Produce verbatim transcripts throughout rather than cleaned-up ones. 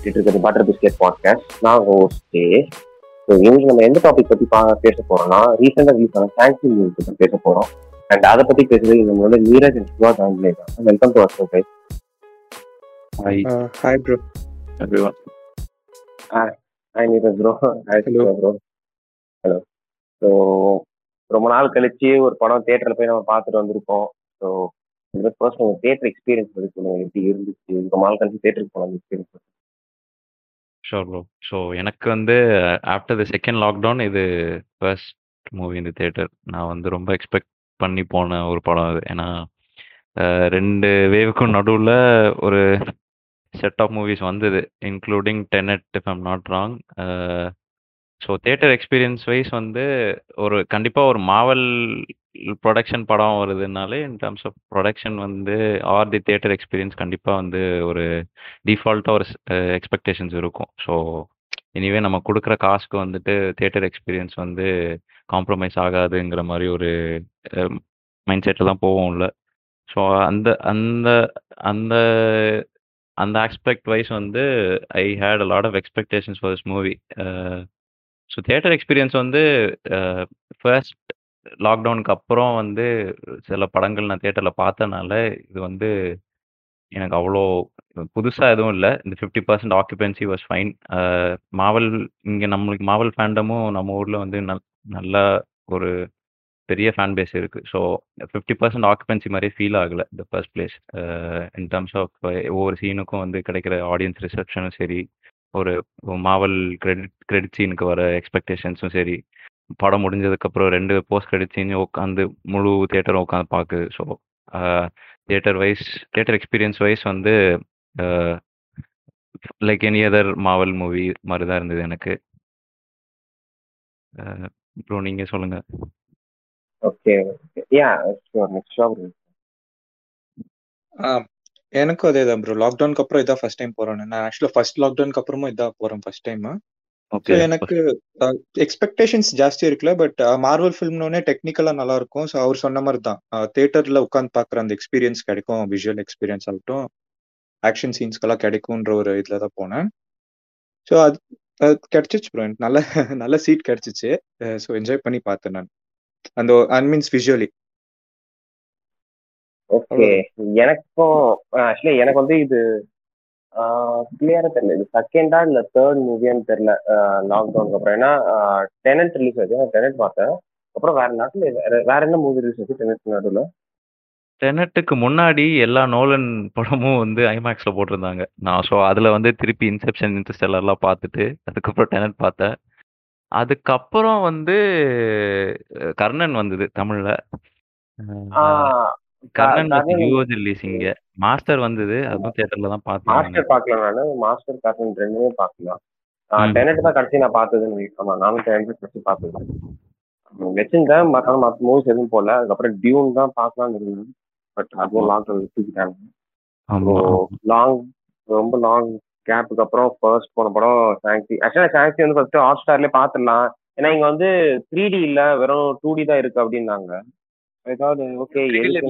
இருக்கிறது butter biscuit podcast. நான் host. So இன்னைக்கு நம்ம எந்த டாபிக் பத்தி பேச போறோம்னா ரீசெண்டாக ரிலீஸ் ஆன சாங்க்சி மூவி பத்தி பேச போறோம். அண்ட் அதை பத்தி பேசுறது நம்மளோட நீரஜ் அண்ட் சிவா ஜாயின் பண்ணிருக்காங்க. Welcome to our guys. Hi hi bro. Everyone. Hi hi Neeraj bro. Hi Siva bro. Hello. So ரொம்ப நாள் கழிச்சு ஒரு படம் தியேட்டர்ல போய் நம்ம பார்த்துட்டு வந்திருக்கோம். ஸோ ஃபர்ஸ்ட் உங்க தியேட்டர் எக்ஸ்பீரியன்ஸ் பத்தி சொல்லுங்க, எப்படி இருந்துச்சு? ரொம்ப நாள் கழிச்சு தியேட்டருக்கு போன எக்ஸ்பீரியன்ஸ். Sure bro. ஸோ எனக்கு வந்து ஆஃப்டர் த செகண்ட் லாக்டவுன் இது ஃபர்ஸ்ட் மூவி இந்த தியேட்டர். நான் வந்து ரொம்ப எக்ஸ்பெக்ட் பண்ணி போன ஒரு படம் அது. ஏன்னா ரெண்டு வேவுக்கும் நடுவில் ஒரு செட் ஆஃப் மூவிஸ் வந்தது, including Tenet if I'm not wrong. So theatre experience wise வந்து ஒரு கண்டிப்பாக ஒரு மாவல் ப்ரொடக்ஷன் படம் வருதுனாலே இன் டர்ம்ஸ் ஆஃப் ப்ரொடக்ஷன் வந்து ஆர் தி தியேட்டர் எக்ஸ்பீரியன்ஸ் கண்டிப்பாக வந்து ஒரு டிஃபால்ட்டாக ஒரு எக்ஸ்பெக்டேஷன்ஸ் இருக்கும். ஸோ இனிவே நம்ம கொடுக்குற காசுக்கு வந்துட்டு தியேட்டர் எக்ஸ்பீரியன்ஸ் வந்து காம்ப்ரமைஸ் ஆகாதுங்கிற மாதிரி ஒரு மைண்ட் செட்டில் தான் போவோம்ல. ஸோ அந்த அந்த அந்த அந்த ஆஸ்பெக்ட் வைஸ் வந்து I had a lot of expectations for this movie. So theatre experience வந்து ஃபர்ஸ்ட் லாக்டவுனுக்கு அப்புறம் வந்து சில படங்கள் நான் தியேட்டரில் பார்த்தனால இது வந்து எனக்கு அவ்வளோ புதுசாக எதுவும் இல்லை. இந்த fifty percent occupancy was fine. Marvel இங்கே நம்மளுக்கு மாவல் ஃபேண்டமும் நம்ம ஊரில் வந்து நல் நல்லா ஒரு பெரிய ஃபேன் பேஸ் இருக்குது. ஸோ ஃபிஃப்டி பர்சன்ட் ஆக்குபென்சி மாதிரி ஃபீல் ஆகலை the first place. In terms of ஒவ்வொரு சீனுக்கும் வந்து கிடைக்கிற ஆடியன்ஸ் ரிசப்ஷனும் சரி, ஒரு மாவல் கிரெடிட் கிரெடிட் சீனுக்கு வர எக்ஸ்பெக்டேஷன்ஸும் சரி, படம் முடிஞ்சதுக்கப்புறம் ரெண்டு போஸ்ட் கிரெடிட் சீன் உட்காந்து முழு தியேட்டரும் உட்காந்து பார்க்குது. So theatre wise theatre experience wise வந்து like any other Marvel movie மாதிரி தான் இருந்தது எனக்கு. அப்புறம் நீங்கள் சொல்லுங்கள். Okay yeah sure next show. Ah எனக்கும் அதே தான் ப்ரோ. லாக்டவுனுக்கு அப்புறம் இதான் ஃபர்ஸ்ட் டைம் போறேன். நான் ஆக்சுவலாக ஃபர்ஸ்ட் லாக்டவுனுக்கு அப்புறமும் இதான் போறேன் ஃபர்ஸ்ட் டைம். ஸோ எனக்கு எக்ஸ்பெக்டேஷன்ஸ் ஜாஸ்தி இருக்குல்ல, பட் மார்வல் ஃபிலிம்னோடனே டெக்னிக்கலாக நல்லா இருக்கும். ஸோ அவர் சொன்ன மாதிரி தான் தியேட்டரில் உட்காந்து பார்க்குற அந்த எக்ஸ்பீரியன்ஸ் கிடைக்கும், விஷுவல் எக்ஸ்பீரியன்ஸ் ஆகட்டும், ஆக்ஷன் சீன்ஸ்க்கெல்லாம் கிடைக்கும்ன்ற ஒரு இதில் தான் போனேன். ஸோ அது அது கிடைச்சிச்சு ப்ரோ. எனக்கு நல்ல நல்ல சீட் கிடைச்சிச்சு. ஸோ என்ஜாய் பண்ணி பார்த்தேன் நான் அந்த ஐ மீன்ஸ் விஷுவலி. ஓகே, எனக்கும் ஆக்சுவலி எனக்கு வந்து இது கிளியரா தெரியல, இது செகண்டா இல்ல தேர்ட் மூவியான்னு தெரியல லாக்டவுனுக்கு அப்புறம். ஏன்னா டெனட் ரிலீஸ் ஆச்சு, டெனட் பார்த்தேன். அப்புறம் வேற நாட்டுல வேற என்ன மூவி ரிலீஸ் ஆச்சு டெனட் நடுவில்? டெனட்டுக்கு முன்னாடி எல்லா நோலன் படமும் வந்து ஐமேக்ஸ்ல போட்டிருந்தாங்க. நான் ஸோ அதில் வந்து திருப்பி இன்செப்ஷன் இன்டர்ஸ்டெல்லர்லாம் பார்த்துட்டு அதுக்கப்புறம் டெனட் பார்த்தேன். அதுக்கப்புறம் வந்து கர்ணன் வந்தது தமிழ்ல. Karnan US release. இங்க மாஸ்டர் வந்தது, அதுவும் தியேட்டர்ல தான் பார்த்தேன். மாஸ்டர் பார்க்கல நானு. மாஸ்டர் கர்ணன் ரெண்டுமே பார்க்கலாம். டெனட் தான் கடைசி நான் பார்த்ததுன்னு. ஆமா, நானும் டெனட் கடைசி பார்த்தது வச்சிருந்தேன். மற்ற மற்ற மூவிஸ் எதுவும் போல. அதுக்கப்புறம் டியூன் தான் பார்க்கலாம்னு இருந்தது, பட் அதுவும் லாக்டவுன் வச்சுக்கிட்டாங்க. லாங் ரொம்ப லாங் கேப்புக்கு அப்புறம் ஃபர்ஸ்ட் போன படம் சாங்க்சி. ஆக்சுவலா சாங்க்சி வந்து ஃபர்ஸ்ட் ஹாட் ஸ்டார்லயே பார்த்துடலாம், ஏன்னா இங்க வந்து த்ரீ டி இல்ல, வெறும் டூ டி தான் இருக்கு அப்படின்னாங்க. ஏதாவது ஓகே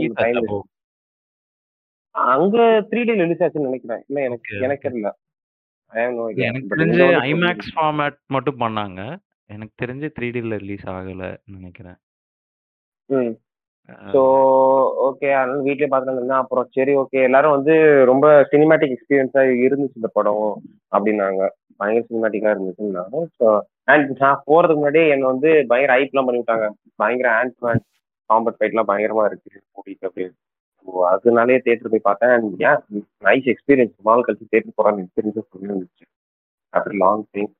அங்க த்ரீ டி ரிலீஸ் ஆச்சுன்னு நினைக்கிறேன். இல்ல எனக்கு எனக்கு தெரியல. எனக்கு தெரிஞ்சு ஐமேக்ஸ் ஃபார்மேட் மட்டும் பண்ணாங்க. எனக்கு தெரிஞ்சு த்ரீ டில ரிலீஸ் ஆகல நினைக்கிறேன். ம் ஸோ ஓகே, அதனால வீட்லயே பார்த்துட்டு. அப்புறம் சரி ஓகே, எல்லாரும் வந்து ரொம்ப சினிமேட்டிக் எக்ஸ்பீரியன்ஸா இருந்துச்சு இந்த படம் அப்படின்னாங்க. பயங்கர சினிமேட்டிக்கா இருந்துச்சுன்னாங்க. ஸோ அண்ட் நான் போறதுக்கு முன்னாடி என்னை வந்து பயங்கர ஹைப்லாம் பண்ணி விட்டாங்க. பயங்கர ஆண்ட் மேன் காம்பட் ஃபைட்லாம் பயங்கரமா இருக்கு மூவிக்கு அப்படின்னு. ஸோ அதனாலே தியேட்டர் போய் பார்த்தேன். அண்ட் ஏன் நைஸ் எக்ஸ்பீரியன்ஸ். நாள் கழிச்சு தியேட்டர் போகிற எக்ஸ்பீரியன்ஸும் சொல்லி இருந்துச்சு அப்படி long time.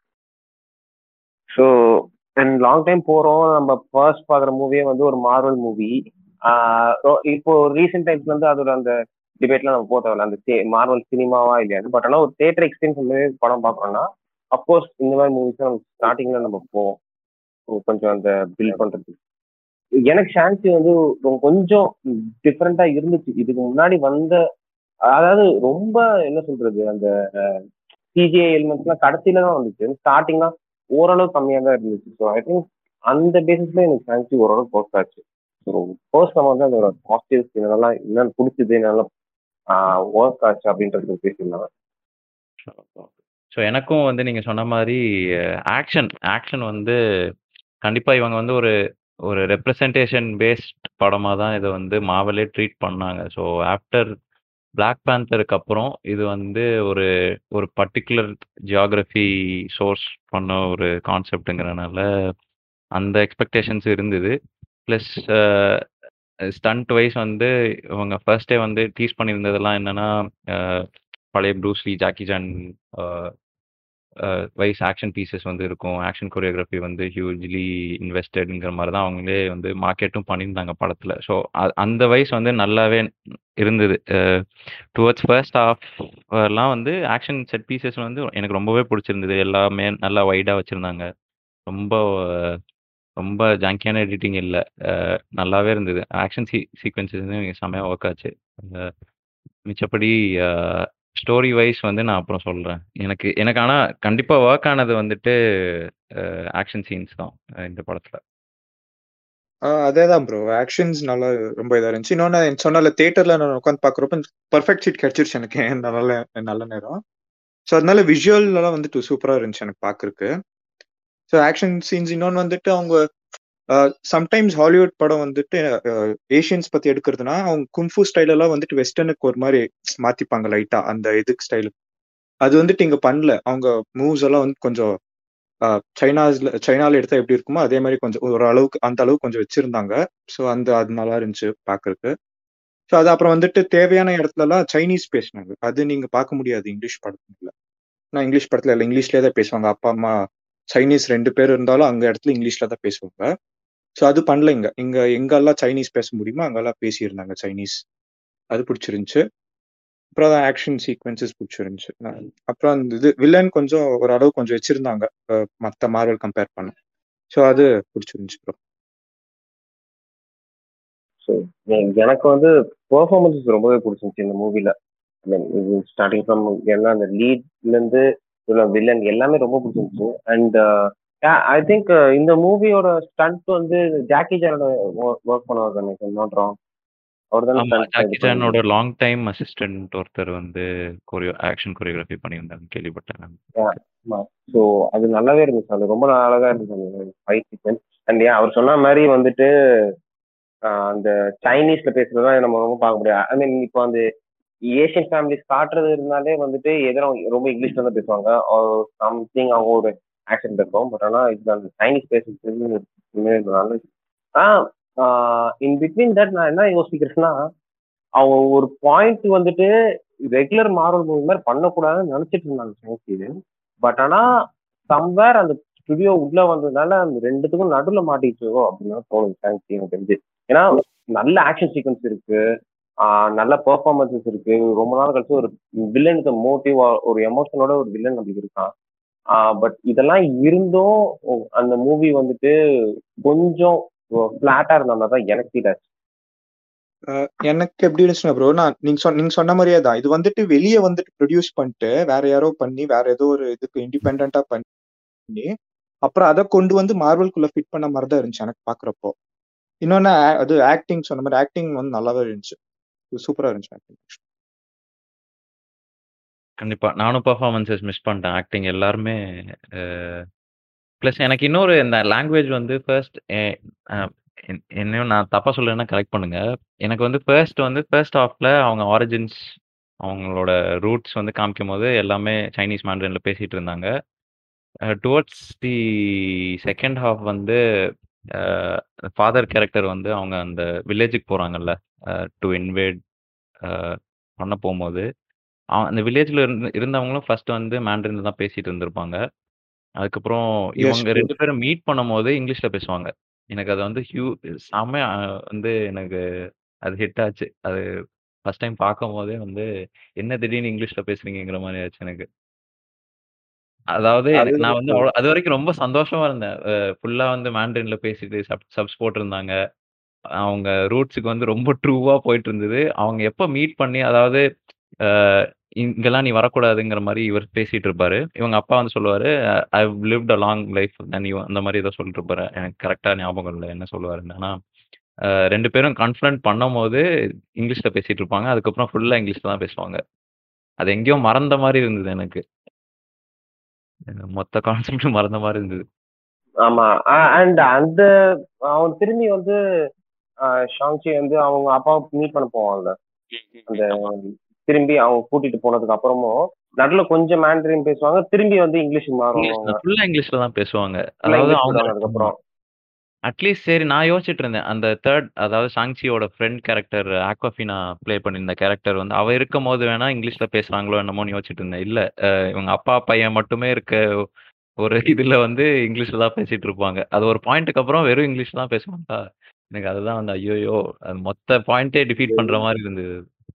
So and long time போகிறோம். நம்ம ஃபர்ஸ்ட் பார்க்குற மூவியே வந்து ஒரு மார்வல் மூவி. இப்போ ரீசெண்ட் டைம்ஸ்ல இருந்து அதோட அந்த டிபேட்லாம் நம்ம போத்தவில்ல, அந்த மார்வல் சினிமாவா இல்லையாது. பட் ஆனால் ஒரு தியேட்டர் எக்ஸ்பீரியன்ஸ் வந்து படம் பார்க்குறோம்னா அப்கோர்ஸ் இந்த மாதிரி மூவிஸ் நம்ம ஸ்டார்டிங்ல நம்ம போவோம் கொஞ்சம் அந்த பில்ட் பண்றதுக்கு. எனக்கு சான்சி வந்து கொஞ்சம் டிஃப்ரெண்டா இருந்துச்சு இதுக்கு முன்னாடி வந்த. அதாவது ரொம்ப என்ன சொல்றது, அந்த சிஜிஐ எலிமெண்ட்ஸ் எல்லாம் கடைசியில தான் வந்துச்சு. ஸ்டார்டிங்லாம் ஓரளவு கம்மியா தான் இருந்துச்சு. ஸோ ஐ திங்க் அந்த பேசிஸ்ல எனக்கு சான்சி ஓரளவு போஸ்ட் ஆச்சு. ஸோ ஃபர்ஸ்ட் நம்ம வந்து அதோட பாசிட்டிவ்ஸ் என்னெல்லாம் என்னென்னு பிடிச்சது, என்னெல்லாம் ஒர்க் ஆச்சு அப்படின்றது பேசியிருந்தாங்க. ஸோ எனக்கும் வந்து நீங்க சொன்ன மாரி ஆக்ஷன் ஆக்ஷன் வந்து கண்டிப்பா இவங்க வந்து ஒரு ஒரு ரெப்ரசன்டேஷன் பேஸ்ட் படமா தான் இத வந்து மார்வலே ட்ரீட் பண்ணாங்க. ஸோ ஆஃப்டர் பிளாக் பேந்தருக்கு அப்புறம் இது வந்து ஒரு ஒரு பர்ட்டிகுலர் ஜியோகிராஃபி சோர்ஸ் பண்ண ஒரு கான்செப்ட்ங்கிறனால அந்த எக்ஸ்பெக்டேஷன்ஸ் இருந்தது. பிளஸ் ஸ்டண்ட் வைஸ் வந்து இவங்க ஃபர்ஸ்டே வந்து டீஸ் பண்ணியிருந்ததெல்லாம் என்னன்னா, அஹ், பழைய Bruce Lee, Jackie Chan wise action pieces வந்து இருக்கும். ஆக்ஷன் கொரியோகிராஃபி வந்து ஹியூஜ்லி இன்வெஸ்டட்ங்கிற மாதிரி தான் அவங்களே வந்து மார்க்கெட்டும் பண்ணியிருந்தாங்க படத்தில். ஸோ அந்த வைஸ் வந்து நல்லாவே இருந்தது. டுவர்ட்ஸ் ஃபர்ஸ்ட் ஹாஃப்லாம் வந்து ஆக்ஷன் செட் பீசஸ் வந்து எனக்கு ரொம்பவே பிடிச்சிருந்தது. எல்லாமே நல்லா வைடாக வச்சுருந்தாங்க. ரொம்ப ரொம்ப ஜாங்கியான எடிட்டிங் இல்லை, நல்லாவே இருந்தது. ஆக்ஷன் சீ சீக்வன்சஸ் வந்து செம்மையாக ஒர்க் ஆச்சு. அஹ், மிச்சப்படி ஸ்டோரி வைஸ் வந்து நான் அப்புறம் சொல்கிறேன். எனக்கு எனக்கு ஆனால் கண்டிப்பாக ஒர்க் ஆனது வந்துட்டு ஆக்ஷன் சீன்ஸ் தான் அஹ், இந்த படத்தில். அதேதான் ப்ரோ. ஆக்ஷன்ஸ் நல்லா ரொம்ப இதா இருந்துச்சு. இன்னொன்னு சொன்னால தியேட்டர்ல நான் உட்காந்து பாக்குறப்ப பர்ஃபெக்ட் சீட் கிடைச்சிருச்சு எனக்கு நல்ல நல்ல நேரம். ஸோ அதனால விஷுவல் எல்லாம் வந்துட்டு சூப்பரா இருந்துச்சு எனக்கு பாக்குறதுக்கு. ஸோ ஆக்ஷன் சீன்ஸ் இன்னொன்னு வந்துட்டு அவங்க சம்டைம்ஸ் ஹாலிவுட் படம் வந்துட்டு ஏஷியன்ஸ் பத்தி எடுக்கிறதுனா அவங்க குன்ஃபு ஸ்டைல் எல்லாம் வந்துட்டு வெஸ்டர்னுக்கு ஒரு மாதிரி மாத்திப்பாங்க லைட்டா அந்த இதுக்கு ஸ்டைலு. அது வந்துட்டு இங்க பண்ணல. அவங்க மூவ்ஸ் எல்லாம் வந்து கொஞ்சம் சைனாஸ்ல சைனால எடுத்தா எப்படி இருக்குமோ அதே மாதிரி கொஞ்சம் ஒரு அளவுக்கு அந்த அளவுக்கு கொஞ்சம் வச்சிருந்தாங்க. ஸோ அந்த அது நல்லா இருந்துச்சு பாக்குறதுக்கு. ஸோ அது அப்புறம் வந்துட்டு தேவையான இடத்துல எல்லாம் சைனீஸ் பேசினாங்க. அது நீங்க பார்க்க முடியாது இங்கிலீஷ் படத்துல. நான் இங்கிலீஷ் படத்துல இல்லை, இங்கிலீஷ்லயே தான் பேசுவாங்க. அப்பா அம்மா சைனீஸ் ரெண்டு பேர் இருந்தாலும் அங்க இடத்துல இங்கிலீஷ்ல தான் பேசுவாங்க. ஸோ அது பண்ணல இங்க. இங்க எங்கெல்லாம் சைனீஸ் பேச முடியுமோ அங்கெல்லாம் பேசியிருந்தாங்க சைனீஸ். அது பிடிச்சிருந்துச்சு. அப்புறம் தான் ஆக்ஷன் சீக்வன்சஸ் பிடிச்சிருந்துச்சு. அப்புறம் அந்த இது வில்லன் கொஞ்சம் ஒரு அளவு கொஞ்சம் வச்சிருந்தாங்க மற்ற மார்வல் கம்பேர் பண்ண. ஸோ அது பிடிச்சிருந்துச்சு ப்ரோ. ஸோ எனக்கு வந்து பெர்ஃபார்மன்ஸஸ் ரொம்பவே பிடிச்சிருந்துச்சு இந்த மூவில. ஸ்டார்டிங் ஃப்ரம் எல்லாம் அந்த லீட்ல இருந்து வில்லன் எல்லாமே ரொம்ப பிடிச்சிருந்துச்சு. அண்ட் ஐ திங்க் இந்த மூவியோட ஸ்டண்ட் வந்து ஜாக்கி சானோட ஒர்க் பண்ணுவார் நினைக்கிறேன். அவர் தான் ஜாக்கி சானோட லாங் டைம் அசிஸ்டன்ட் ஒருத்தர் வந்து கொரியோ ஆக்ஷன் கொரியோகிராஃபி பண்ணியிருந்தாங்க கேள்விப்பட்டேன். ஸோ அது நல்லாவே இருந்துச்சு. அது ரொம்ப அழகா இருந்துச்சு ஃபைட் சீக்வென்ஸ். அண்ட் ஏன் அவர் சொன்ன மாதிரி வந்துட்டு அந்த சைனீஸ்ல பேசுறதுதான் நம்ம ரொம்ப பார்க்க முடியாது. ஐ மீன் இப்போ அந்த ஏஷியன் ஃபேமிலிஸ் காட்டுறது இருந்தாலே வந்துட்டு எதிர ரொம்ப இங்கிலீஷ்ல தான் பேசுவாங்க. சம்திங் அவங்க ஒரு ஆக்சென்ட் இருக்கும். பட் ஆனால் இது அந்த சைனீஸ் பேசுறது ஆஹ் இன் பிட்வீன் தட் நான் என்ன யோசிக்கிறேன்னா, அவங்க ஒரு பாயிண்ட் வந்துட்டு ரெகுலர் மார்வல் மூவி மாதிரி பண்ணக்கூடாதுன்னு நினைச்சிட்டு இருந்தாங்க சைனீஸ். பட் ஆனா சம்வேர் அந்த ஸ்டுடியோ உள்ள வந்ததுனால அந்த ரெண்டுத்துக்கும் நடுவுல மாட்டிச்சோ அப்படின்னு தோணுது சைனீஸ் எனக்கு தெரிஞ்சு. ஏன்னா நல்ல ஆக்ஷன் சீக்வன்ஸ் இருக்கு, ஆஹ் நல்ல பெர்ஃபார்மன்ஸஸ் இருக்கு. ரொம்ப நாள் கழிச்சு ஒரு வில்லனுக்கு மோட்டிவ் ஒரு எமோஷனோட ஒரு வில்லன் நம்மளுக்கு இருக்கான். ஆஹ் பட் இதெல்லாம் இருந்தும் அந்த மூவி வந்துட்டு கொஞ்சம் பிளாட்டா இருந்த மாதிரி தான் எனக்கு ஃபீல் ஆச்சு. எனக்கு எப்படி இருந்துச்சுன்னா ப்ரோ, நான் நீங்க சொன்ன நீங்க சொன்ன மாதிரியே தான். இது வந்துட்டு வெளியே வந்துட்டு ப்ரொடியூஸ் பண்ணிட்டு வேற யாரோ பண்ணி வேற ஏதோ ஒரு இதுக்கு இண்டிபெண்டா பண்ணி அப்புறம் அதை கொண்டு வந்து மார்வல்குள்ள ஃபிட் பண்ண மாதிரி தான் இருந்துச்சு எனக்கு பாக்குறப்போ. இன்னொன்னு அது ஆக்டிங் சொன்ன மாதிரி ஆக்டிங் வந்து நல்லாவே இருந்துச்சு, சூப்பரா இருந்துச்சு ஆக்டிங். கண்டிப்பா நானும் பெர்ஃபார்மன்ஸஸ் மிஸ் பண்ணிட்டேன். ஆக்டிங் எல்லாருமே. ப்ளஸ் எனக்கு இன்னொரு இந்த லாங்குவேஜ் வந்து ஃபர்ஸ்ட் என்னையும் நான் தப்பா சொல்றேன்னா கரெக்ட் பண்ணுங்க. எனக்கு வந்து ஃபர்ஸ்ட் வந்து ஃபர்ஸ்ட் ஹாஃப்ல அவங்க ஆரிஜின்ஸ் அவங்களோட ரூட்ஸ் வந்து காமிக்கும் போது எல்லாமே சைனீஸ் மேண்ட்ரின்ல பேசிட்டு இருந்தாங்க. டுவர்ட்ஸ் தி செகண்ட் ஹாஃப் வந்து ஃபாதர் கேரக்டர் வந்து அவங்க அந்த வில்லேஜுக்கு போறாங்கல்ல டு இன்வேட் பண்ண போகும்போது அந்த வில்லேஜ்ல இருந்து இருந்தவங்களும் ஃபர்ஸ்ட் வந்து மேண்ட்ரின்ல தான் பேசிட்டு இருந்திருப்பாங்க. அதுக்கப்புறம் இவங்க ரெண்டு பேரும் மீட் பண்ணும்போது இங்கிலீஷ்ல பேசுவாங்க. எனக்கு அது வந்து ஹியூ செம்ம வந்து எனக்கு அது ஹிட் ஆச்சு. அது ஃபர்ஸ்ட் டைம் பார்க்கும்போதே வந்து என்ன திடீர்னு இங்கிலீஷ்ல பேசுறீங்கிற மாதிரி ஆச்சு எனக்கு. அதாவது நான் வந்து அது வரைக்கும் ரொம்ப சந்தோஷமா இருந்தேன். ஃபுல்லா வந்து மேண்ட்ரின்ல பேசிட்டு சப் சப்ஸ் போட்டிருந்தாங்க. அவங்க ரூட்ஸுக்கு வந்து ரொம்ப ட்ரூவா போயிட்டு இருந்தது. அவங்க எப்ப மீட் பண்ணி அதாவது இங்கெல்லாம் நீ வரக்கூடாதுங்கிற மாதிரி இவர் பேசிட்டு இருப்பாரு. இவங்க அப்பா வந்து சொல்லுவாரு, I have lived a long life நீ அந்த மாதிரி ஏதோ சொல்லிட்டு இருப்பாரு. எனக்கு கரெக்டா ஞாபகம் இல்லை என்ன சொல்லுவாருன்னு. ஆனா ரெண்டு பேரும் கான்ஃபிடன்ட் பண்ணும் போது இங்கிலீஷ்ல பேசிட்டு இருப்பாங்க. அதுக்கப்புறம் ஃபுல்லா இங்கிலீஷ்ல தான் பேசுவாங்க. அது எங்கேயோ மறந்த மாதிரி இருந்தது எனக்கு. மொத்த கான்செப்ட் மறந்த மாதிரி இருந்தது. ஆமா. அண்ட் அந்த அவன் திரும்பி வந்து ஷாங்சி வந்து அவங்க அப்பாவை மீட் பண்ண போவான்ல, அந்த திரும்பி அவங்க கூட்டிட்டு போனதுக்கு அப்புறமும் நடுல கொஞ்சம் மேண்டரின் பேசுவாங்க, திரும்பி வந்து இங்கிலீஷ் மாறுவாங்க. ஃபுல்லா இங்கிலீஷ்ல தான் பேசுவாங்க. அதாவது அவங்க அதுக்கப்புறம் அட்லீஸ்ட் சரி நான் யோசிச்சுட்டு இருந்தேன். அந்த தேர்ட் அதாவது ஷாங்சியோட ஃப்ரெண்ட் கேரக்டர் ஆக்வாஃபினா ப்ளே பண்ணியிருந்த கேரக்டர் வந்து அவ இருக்கும்போது வேணா இங்கிலீஷ்ல பேசுறாங்களோ என்னமோன்னு யோசிச்சுட்டு இருந்தேன். இல்ல இவங்க அப்பா பையன் மட்டுமே இருக்க ஒரு இதுல வந்து இங்கிலீஷ்ல தான் பேசிட்டு இருப்பாங்க. அது ஒரு பாயிண்ட்டுக்கு அப்புறம் வெறும் இங்கிலீஷ் தான் பேசுவாங்களா? எனக்கு அதுதான் வந்து ஐயோயோ அது மொத்த பாயிண்டே டிஃபீட் பண்ற மாதிரி இருந்தது.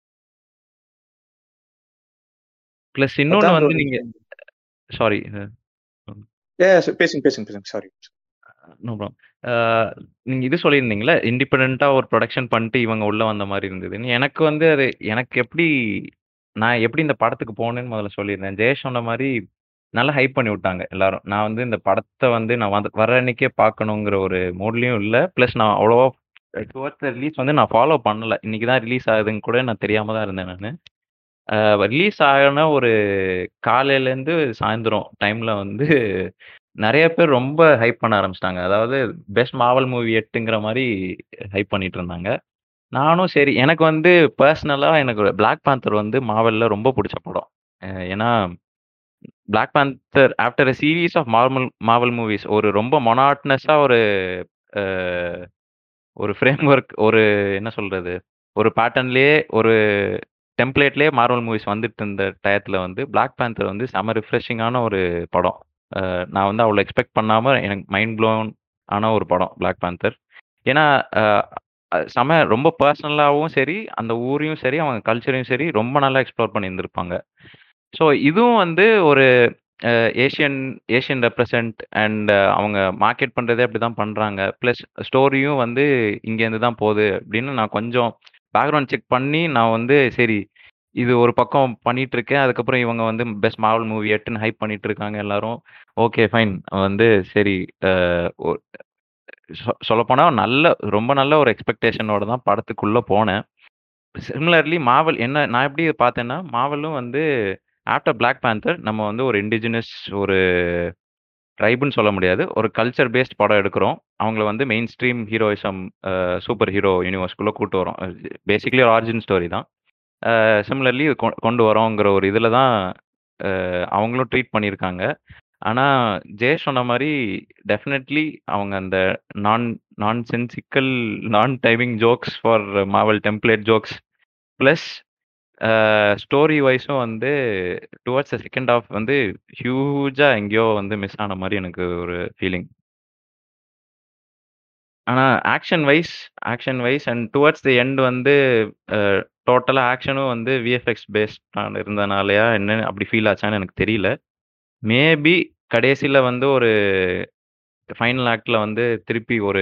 பிளஸ் இன்னொன்னு வந்து நீங்க சாரி பேசுங்க பேசுங்க பேசுங்க சாரி நோ ப்ராப்ளம். நீங்க இது சொல்லியிருந்தீங்களா இண்டிபெண்டா ஒரு ப்ரொடக்ஷன் பண்ணிட்டு இவங்க உள்ள வந்த மாதிரி இருந்ததுன்னு. எனக்கு வந்து அது எனக்கு எப்படி நான் எப்படி இந்த படத்துக்கு போனேன்னு முதல்ல சொல்லியிருந்தேன். ஜெயேஷ் சொன்ன மாதிரி நல்லா ஹைப் பண்ணி விட்டாங்க எல்லாரும். நான் வந்து இந்த படத்தை வந்து நான் வந்து வர அன்னைக்கே பார்க்கணுங்கிற ஒரு மூட்லயும் இல்லை. ப்ளஸ் நான் அவ்வளோவா டுவர்ட்ஸ் ரிலீஸ் வந்து நான் ஃபாலோ பண்ணல. இன்னைக்கு தான் ரிலீஸ் ஆகுதுன்னு கூட நான் தெரியாம தான் இருந்தேன் நான். ரிலீஸ் ஆகின ஒரு காலையிலேருந்து சாயந்தரம் டைம்ல வந்து நிறைய பேர் ரொம்ப ஹைப் பண்ண ஆரம்பிச்சிட்டாங்க. அதாவது பெஸ்ட் மாவல் மூவி எட்டுங்கிற மாதிரி ஹைப் பண்ணிட்டு இருந்தாங்க. நானும் சரி எனக்கு வந்து பர்சனலா எனக்கு பிளாக் பேந்தர் வந்து மாவல்ல ரொம்ப பிடிச்ச படம். ஏன்னா Black Panther after a series of Marvel Marvel movies ஒரு ரொம்ப மொனாட்னஸா ஒரு ஒரு ஃப்ரேம் ஒர்க் ஒரு என்ன சொல்றது ஒரு பேட்டர்ன்லயே ஒரு டெம்ப்ளேட்லேயே மார்வல் மூவிஸ் வந்துட்டு இருந்த டயத்தில் வந்து பிளாக் பேந்தர் வந்து செம ரிஃப்ரெஷிங்கான ஒரு படம். நான் வந்து அவ்வளோ எக்ஸ்பெக்ட் பண்ணாமல் எனக்கு மைண்ட் ப்ளோன் ஆன ஒரு படம் பிளாக் பேந்தர். ஏன்னா செம ரொம்ப பர்சனலாகவும் சரி அந்த ஊரையும் சரி அவங்க கல்ச்சரையும் சரி ரொம்ப நல்லா எக்ஸ்ப்ளோர் பண்ணியிருந்திருப்பாங்க. ஸோ இதுவும் வந்து ஒரு ஏஷியன் ஏஷியன் ரெப்ரசன்ட் அண்ட் அவங்க மார்க்கெட் பண்ணுறதே அப்படி தான் பண்ணுறாங்க. ப்ளஸ் ஸ்டோரியும் வந்து இங்கேருந்து தான் போகுது அப்படின்னு நான் கொஞ்சம் பேக்ரவுண்ட் செக் பண்ணி நான் வந்து சரி இது ஒரு பக்கம் பண்ணிட்டு இருக்கேன். அதுக்கப்புறம் இவங்க வந்து பெஸ்ட் மார்வல் மூவி எட்டுன்னு ஹைப் பண்ணிட்டு இருக்காங்க எல்லாரும். ஓகே ஃபைன் வந்து சரி சொல்லப்போனால் நல்ல ரொம்ப நல்ல ஒரு எக்ஸ்பெக்டேஷனோட தான் படத்துக்குள்ளே போனேன். சிமிலர்லி மாவல் என்ன நான் எப்படி பார்த்தேன்னா மாவலும் வந்து ஆஃப்டர் பிளாக் பேந்தர் நம்ம வந்து ஒரு இண்டிஜினஸ் ஒரு ட்ரைபுன்னு சொல்ல முடியாது ஒரு கல்ச்சர் பேஸ்ட் படம் எடுக்கிறோம். அவங்கள வந்து mainstream heroism superhero யூனிவர்ஸ்குள்ளே கூட்டு வரோம். பேசிக்கலி ஒரு ஆரிஜின் ஸ்டோரி தான். சிமிலர்லி கொண்டு வரோங்கிற ஒரு இதில் தான் அவங்களும் ட்ரீட் பண்ணியிருக்காங்க. ஆனால் ஜெய் சொன்ன மாதிரி டெஃபினெட்லி அவங்க அந்த நான் nonsensical non timing jokes for Marvel template jokes plus story வைஸும் வந்து டுவர்ட்ஸ் த செகண்ட் ஹாஃப் வந்து ஹியூஜாக எங்கேயோ வந்து மிஸ் ஆன மாதிரி எனக்கு ஒரு ஃபீலிங். ஆனால் action wise action wise and towards the end வந்து டோட்டலாக ஆக்ஷனும் வந்து விஎஃப்எக்ஸ் பேஸ்ட் இருந்தனாலயா என்னன்னு அப்படி ஃபீல் ஆச்சான்னு எனக்கு தெரியல. மேபி கடைசியில் வந்து ஒரு ஃபைனல் ஆக்டில் வந்து திருப்பி ஒரு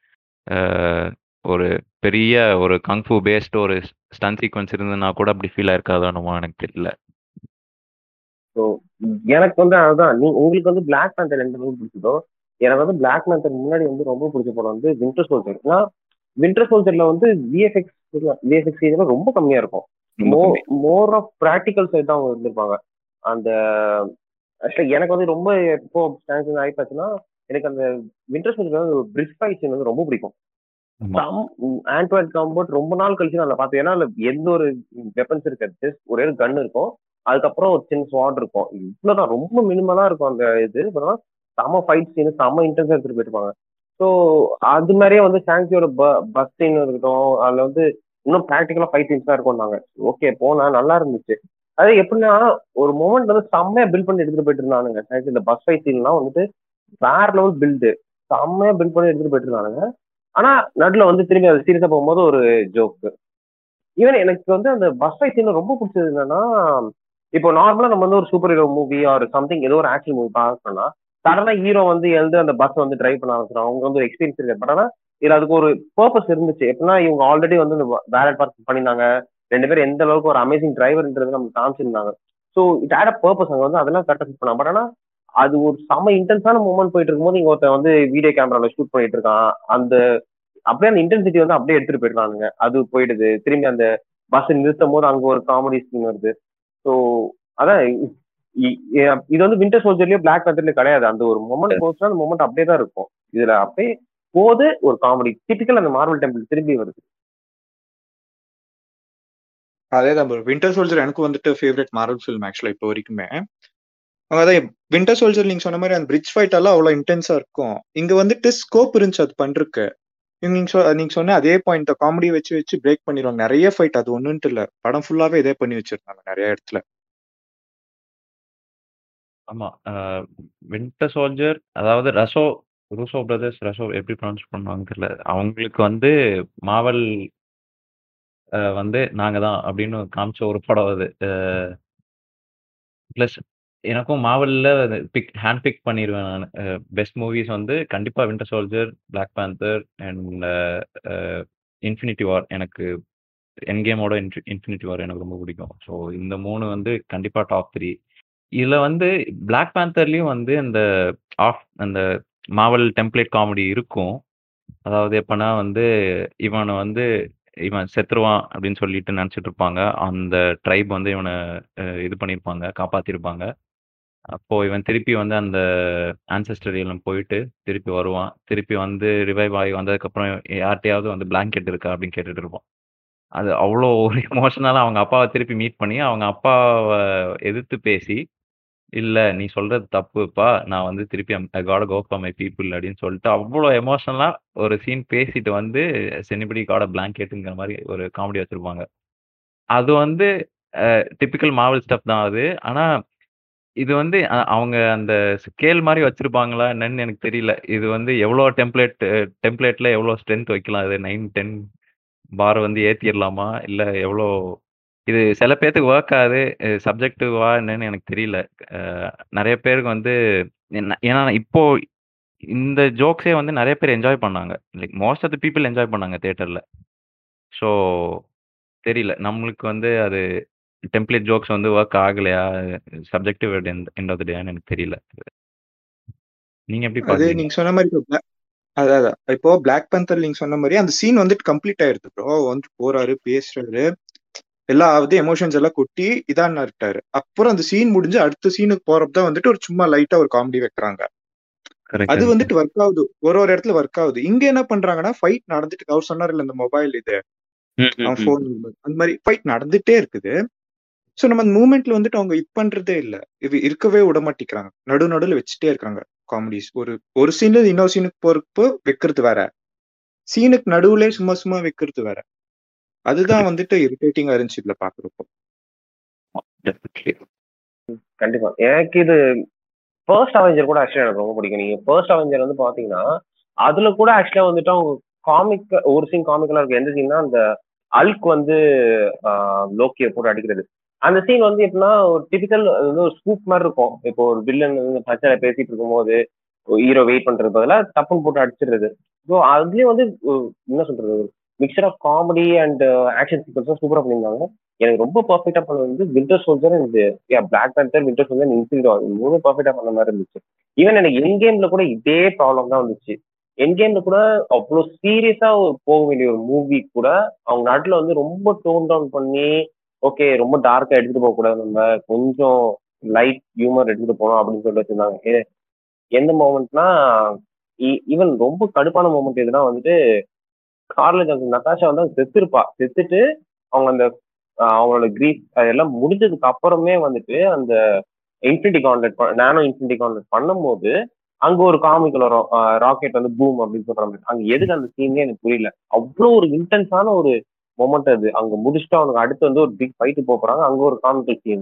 ஒரு பெரிய ஒரு கங்ஃபூ பேஸ்ட் ஒரு ஸ்டன் சீக்வன்ஸ் இருந்ததுன்னா கூட அப்படி ஃபீல் ஆயிருக்காதோன்னு எனக்கு தெரியல. ஸோ எனக்கு வந்து அதுதான் நீ உங்களுக்கு வந்து பிளாக் பேந்தர் எந்த அளவுக்கு பிடிச்சதோ எனக்கு வந்து பிளாக் பேந்தர் முன்னாடி வந்து ரொம்ப பிடிச்ச படம் வந்து வின்டர் சோல்ஜர். ஏன்னா வின்டர் சோல்ஜர்ல வந்து விஎஃப்எக்ஸ் விஎஃப்எக்ஸ் இதெல்லாம் ரொம்ப கம்மியா இருக்கும். More more of practical side தான் அவங்க இருந்திருப்பாங்க. அந்த ஆக்சுவலி எனக்கு வந்து ரொம்ப எப்போ ஸ்டான்ஸ் ஆயிப்பாச்சுன்னா எனக்கு அந்த Winter Soldier bridge fight scene வந்து ரொம்ப பிடிக்கும். ஆண்ட்ராய்ட் காம்பவுண்ட் ரொம்ப நாள் கழிச்சு நான் பார்த்தேன். ஏன்னா அதுல எந்த ஒரு வெப்பன்ஸ் இருக்காது, ஒரே ஒரு கன் இருக்கும், அதுக்கப்புறம் ஒரு சின்ன ஸ்வாட் இருக்கும், இவ்வளவுதான் ரொம்ப மினிமலா இருக்கும் அந்த இது. செம ஃபைட் சீன் செம இன்டென்ஸா எடுத்துட்டு போயிருப்பாங்க. ஸோ அது மாதிரியே வந்து சாங்சியோட பஸ் சீன் இருக்கட்டும், அதுல வந்து இன்னும் ப்ராக்டிக்கலா ஃபைட் சீன்ஸ் தான் இருக்கும்னாங்க. ஓகே போனா நல்லா இருந்துச்சு. அது எப்படின்னா ஒரு மூமெண்ட் வந்து செம்மையா பில்ட் பண்ணி எடுத்துட்டு போயிட்டு இருந்தானுங்க. சாங்சி இந்த பஸ் ஃபைட் சீன்லாம் வந்துட்டு வேற லெவல் பில்டு செம்மையா பில்ட் பண்ணி எடுத்துட்டு போயிட்டு இருந்தானுங்க. ஆனா நடுவில் வந்து திரும்பி அது சீரியஸா போகும்போது ஒரு ஜோக்கு. ஈவன் எனக்கு வந்து அந்த பஸ் ஃபைட் சீன் ரொம்ப பிடிச்சது என்னன்னா, இப்போ நார்மலா நம்ம வந்து ஒரு superhero movie or something ஏதோ ஒரு ஆக்ஷன் மூவி பார்க்கணும்னா சடனா ஹீரோ வந்து எழுந்து அந்த பஸ் வந்து டிரைவ் பண்ண ஆரம்பிச்சிடும். அவங்க வந்து ஒரு எக்ஸ்பீரியன்ஸ் இருக்கு. பட் ஆனால் இதுல அதுக்கு ஒரு பர்பஸ் இருந்துச்சு. எப்படின்னா இவங்க ஆல்ரெடி வந்து இந்த வேலட் பார்க் பண்ணியிருந்தாங்க, ரெண்டு பேரும் எந்த அளவுக்கு ஒரு அமேசிங் டிரைவர்ன்றது நம்ம காமிச்சிருந்தாங்க. So it had a purpose. அங்கே வந்து அதெல்லாம் கரெக்டாக பண்ணாங்க. பட் ஆனால் அது ஒரு செம இன்டென்ஸான மூமெண்ட் போயிட்டு இருக்கும்போது இங்க ஒருத்தன் வந்து வீடியோ கேமரால ஷூட் பண்ணிட்டு இருக்கான். அந்த அப்படியே அந்த இன்டென்சிட்டி வந்து அப்படியே எடுத்துட்டு போயிடுறானுங்க. அது போயிடுது. திரும்பி அந்த பஸ் நிறுத்தும் போது அங்க ஒரு காமெடி சீன் வருது. ஸோ அதான் இ- இ- இது வந்து வின்டர் சோல்ஜர்லயும் பிளாக் பேந்தர்லயும் கிடையாது. அந்த ஒரு மொமெண்ட் போச்சுன்னா அந்த மொமெண்ட் அப்படியே தான் இருக்கும். இதுல அப்படியே போது ஒரு காமெடி டிபிக்கல் அந்த மார்வல் டெம்பிள் திரும்பி வருது. அதேதான் ப்ரோ. வின்டர் சோல்ஜர் எனக்கு வந்துட்டு ஃபேவரட் மார்வல் ஃபிலிம் ஆக்சுவலா இப்போ வரைக்குமே. அதான் வின்டர் சோல்ஜர் நீங்க சொன்ன மாதிரி அந்த பிரிட்ஜ் ஃபைட் எல்லாம் அவ்வளவு இன்டென்ஸா இருக்கும். இங்க வந்துட்டு ஸ்கோப் இருந்துச்சு அது பண்றதுக்கு. நீங்க சொ நீங்க சொன்ன அதே பாயிண்ட் காமெடி வச்சு வச்சு பிரேக் பண்ணிடுவாங்க. நிறைய ஃபைட் அது ஒண்ணுன்ட்டு இல்ல. படம் ஃபுல்லாவே இதே பண்ணி வச்சிருந்தாங்க நிறைய இடத்துல. ஆமா. வின்டர் சோல்ஜர் அதாவது ரசோ ரூசோ பிரதர்ஸ் ரசோ எப்படி ப்ரொனவுன்ஸ் பண்ணுவாங்க தெரியல. அவங்களுக்கு வந்து மாவல் வந்து நாங்க தான் அப்படின்னு காமிச்ச ஒரு படம் அது. ப்ளஸ் எனக்கும் மாவல்ல பிக் ஹேண்ட் பிக் பண்ணிடுவேன் நான். பெஸ்ட் மூவிஸ் வந்து கண்டிப்பா Winter Soldier, Black Panther and Infinity War. எனக்கு என் கேமோட இன்ஃபினிட்டி வார் எனக்கு ரொம்ப பிடிக்கும். ஸோ இந்த மூணு வந்து கண்டிப்பா டாப் த்ரீ. இதுல வந்து பிளாக் பேந்தர்லயும் வந்து அந்த ஆஃப் அந்த மாவல் டெம்ப்ளேட் காமெடி இருக்கும். அதாவது எப்பன்னா வந்து இவனை வந்து இவன் செத்துருவான் அப்படின்னு சொல்லிட்டு நினைச்சிட்டு இருப்பாங்க. அந்த ட்ரைப் வந்து இவனை இது பண்ணியிருப்பாங்க, காப்பாத்திருப்பாங்க. அப்போ இவன் திருப்பி வந்து அந்த ஆன்செஸ்டர் எல்லாம் போயிட்டு திருப்பி வருவான். திருப்பி வந்து ரிவைவ் ஆகி வந்ததுக்கப்புறம் யார்கிட்டயாவது வந்து பிளாங்கெட் இருக்கா அப்படின்னு கேட்டுட்டு இருப்பான். அது அவ்வளோ ஒரு எமோஷனலா அவங்க அப்பாவை திருப்பி மீட் பண்ணி அவங்க அப்பாவை எதிர்த்து பேசி, இல்ல நீ சொல்றது தப்புப்பா, நான் வந்து திருப்பி I got go for my people அப்படின்னு சொல்லிட்டு அவ்வளோ எமோஷனலா ஒரு சீன் பேசிட்டு வந்து செனிபடி காட் பிளாங்கெட்டுங்கிற மாதிரி ஒரு காமெடி வச்சிருப்பாங்க. அது வந்து டிபிக்கல் மாவல் ஸ்டப் தான் அது. ஆனா இது வந்து அ- அவங்க அந்த ஸ்கேல் மாதிரி வச்சிருப்பாங்களா என்னன்னு எனக்கு தெரியல. இது வந்து எவ்வளோ டெம்ப்ளேட் டெம்ப்ளேட்ல எவ்வளோ ஸ்ட்ரென்த் வைக்கலாம். இது நைன் டென் பார் வந்து ஏத்திரலாமா? இல்ல எவ்வளோ இது சில பேத்துக்கு ஒர்க் ஆகுது. சப்ஜெக்டிவா என்னன்னு எனக்கு தெரியல. அ நெறைய பேருக்கு வந்து என்ன ஏன்னா இப்போ இந்த ஜோக்ஸே வந்து நெறைய பேர் என்ஜாய் பண்ணாங்க. Like most of the people enjoy பண்ணாங்க தியேட்டர்ல. ஸோ தெரியல. நம்மளுக்கு வந்து அது டெம்ப்ளேட் ஜோக்ஸ் வந்து ஒர்க் ஆகலையா? Subjective at end end of the டேன்னு எனக்கு தெரியல. நீங்க எப்படி அது பார்க்குறீங்க? நீங்க சொன்ன மாதிரி இப்ப Bla- அதான் அதான். இப்போ பிளாக் பேந்தர் நீங்க சொன்ன மாதிரி அந்த சீன் வந்துட்டு கம்ப்ளீட் ஆயிருது ப்ரோ. வந்து போறாரு பேசுறாரு எல்லா ஆகுது எமோஷன்ஸ் எல்லாம் கொட்டி இதான் இருட்டாரு. அப்புறம் அந்த சீன் முடிஞ்சு அடுத்த சீனுக்கு போறப்பதான் வந்துட்டு ஒரு சும்மா லைட்டா ஒரு காமெடி வைக்கிறாங்க. கரெக்ட், அது கரெக்ட். வந்துட்டு ஒர்க் ஆகுது. ஒரு ஒரு இடத்துல ஒர்க் ஆகுது. இங்க என்ன பண்றாங்கன்னா ஃபைட் நடந்துட்டு அவர் சொன்னார் இல்ல இந்த மொபைல் இது ம், ம், அவன் ம். போன் அந்த மாதிரி ஃபைட் நடந்துட்டே இருக்குது. சோ நம்ம அந்த மூமெண்ட்ல வந்துட்டு அவங்க இது பண்றதே இல்ல. இது இருக்கவே விட மாட்டேங்கிறாங்க. நடு நடுல வச்சுட்டே இருக்காங்க காமெடிஸ். ஒரு ஒரு சீன்ல இருந்து இன்னொரு சீனுக்கு போறப்போ வைக்கிறது வேற. சீனுக்கு நடுவுலே சும்மா சும்மா வைக்கிறது வேற. அதுதான் கரெக்ட். வந்துட்டு இரிட்டேட்டிங்கா இருந்துச்சு இதுல பாக்குறப்போ. டெஃபினெட்லி. கண்டிப்பா எனக்கு இது ஃபர்ஸ்ட் அவெஞ்சர் கூட ஆக்சுவலா எனக்கு ரொம்ப பிடிக்கும். நீங்க ஃபர்ஸ்ட் அவெஞ்சர் வந்து பாத்தீங்கன்னா அதுல கூட ஆக்சுவலா வந்துட்டு அவங்க காமிக் ஒரு சீன் காமிக்கலா இருக்கு. எந்த சீன்னா அந்த அல்க் வந்து லோக்கியை போட்டு அடிக்கிறது. அந்த சீன் வந்து எப்படின்னா ஒரு டிபிக்கல் வந்து ஒரு ஸ்கூப் மாதிரி இருக்கும். இப்போ ஒரு வில்லன் வந்து பச்சை பேசிட்டு இருக்கும்போது ஹீரோ வெயிட் பண்றது பதிலாக தப்புன்னு போட்டு அடிச்சிடுறது. ஸோ அதுலயே வந்து அஹ் என்ன சொல்றது mixture of comedy and action சீக்வன்ஸும் சூப்பரா பண்ணியிருந்தாங்க. எனக்கு ரொம்ப பர்ஃபெக்டா பண்ணது வந்து Winter Soldier and Black Panther, Winter Soldier, Infinity War மூணு பர்ஃபெக்டா பண்ண மாதிரி இருந்துச்சு. ஈவன் எனக்கு என் கேம்ல கூட இதே ப்ராப்ளம் தான் வந்துச்சு. என் கேம்ல கூட அவ்வளோ சீரியஸா போக வேண்டிய ஒரு மூவி கூட அவங்க நாட்டுல வந்து ரொம்ப டோன் டவுன் பண்ணி ஓகே ரொம்ப டார்க்கா எடுத்துட்டு போக கூடாது, நம்ம கொஞ்சம் லைட் ஹியூமர் எடுத்துட்டு போனோம் அப்படின்னு சொல்லிட்டு வச்சிருந்தாங்க. எ- எந்த மூமெண்ட்னா ஈவன் ரொம்ப கடுப்பான மூமெண்ட் எதுனா வந்துட்டு கார்ல ஜான்சன் நட்டாஷா வந்து செத்துருப்பா. செத்துட்டு அவங்க அந்த ஆஹ் அவங்களோட கிரீஃப் அதெல்லாம் முடிஞ்சதுக்கு அப்புறமே வந்துட்டு அந்த இன்ஃபினிட்டி கான்லெட் நானோ இன்ஃபினிட்டி கான்லெட் பண்ணும்போது அங்க ஒரு காமிக்கல் வரும். ராக்கெட் வந்து பூம் அப்படின்னு சொல்ற மாதிரி. அங்க எதுக்கு அந்த சீனே எனக்கு புரியல. அவ்வளோ ஒரு இன்டென்ஸான ஒரு மொமெண்ட் அது. அங்க முடிச்சுட்டு அவனுக்கு அடுத்து வந்து ஒரு பிக் ஃபைட்டு போறாங்க. அங்க ஒரு காமிக்கல் சீன்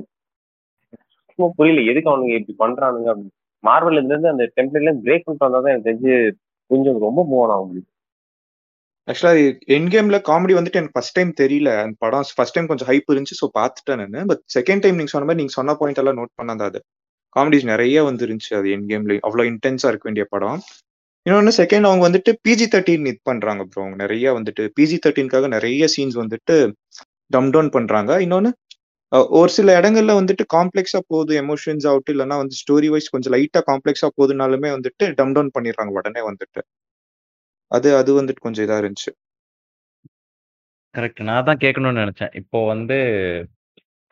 புரியல எதுக்கு அவனுங்க இப்படி பண்றானுங்க அப்படின்னு. மார்வல் இருந்து அந்த டெம்ப்ளேட்ல பிரேக் பண்ணிட்டு வந்தா தான் எனக்கு தெரிஞ்சு கொஞ்சம் ரொம்ப மூவ் ஆன் ஆகும். ஆக்சுவலா என் கேம்ல காமெடி வந்துட்டு எனக்கு ஃபர்ஸ்ட் டைம் தெரியல. அந்த படம் ஃபர்ஸ்ட் டைம் கொஞ்சம் ஹைப் இருந்துச்சு. ஸோ பார்த்துட்டேன் நான். பட் செகண்ட் டைம் நீங்க சொன்ன மாதிரி நீங்க சொன்ன பாயிண்ட் எல்லாம் நோட் பண்ணாதான் அது காமெடிஸ் நிறைய வந்துருந்துச்சு. அது என் கேம்ல அவ்வளவு இன்டென்ஸா இருக்க வேண்டிய படம். இன்னொன்னு செகண்ட் அவங்க வந்துட்டு பிஜி தேர்ட்டின் இது பண்றாங்க ப்ரோ. அவங்க நிறைய வந்துட்டு பிஜி தேர்ட்டின்காக நிறைய சீன்ஸ் வந்துட்டு டம் டவுன் பண்றாங்க. இன்னொன்னு அஹ், ஒரு சில இடங்கள்ல வந்துட்டு காம்ப்ளெக்ஸா போகுது எமோஷன்ஸ் ஆகட்டும், இல்லைன்னா வந்து ஸ்டோரி வைஸ் கொஞ்சம் லைட்டா காம்ப்ளெக்ஸா போகுதுனாலுமே வந்துட்டு டம் டவுன் பண்ணிடுறாங்க உடனே வந்துட்டு. அது அது வந்துட்டு கொஞ்சம் இதா இருந்துச்சு. கரெக்ட். நான் தான் கேட்கணும்னு நினைச்சேன். இப்போ வந்து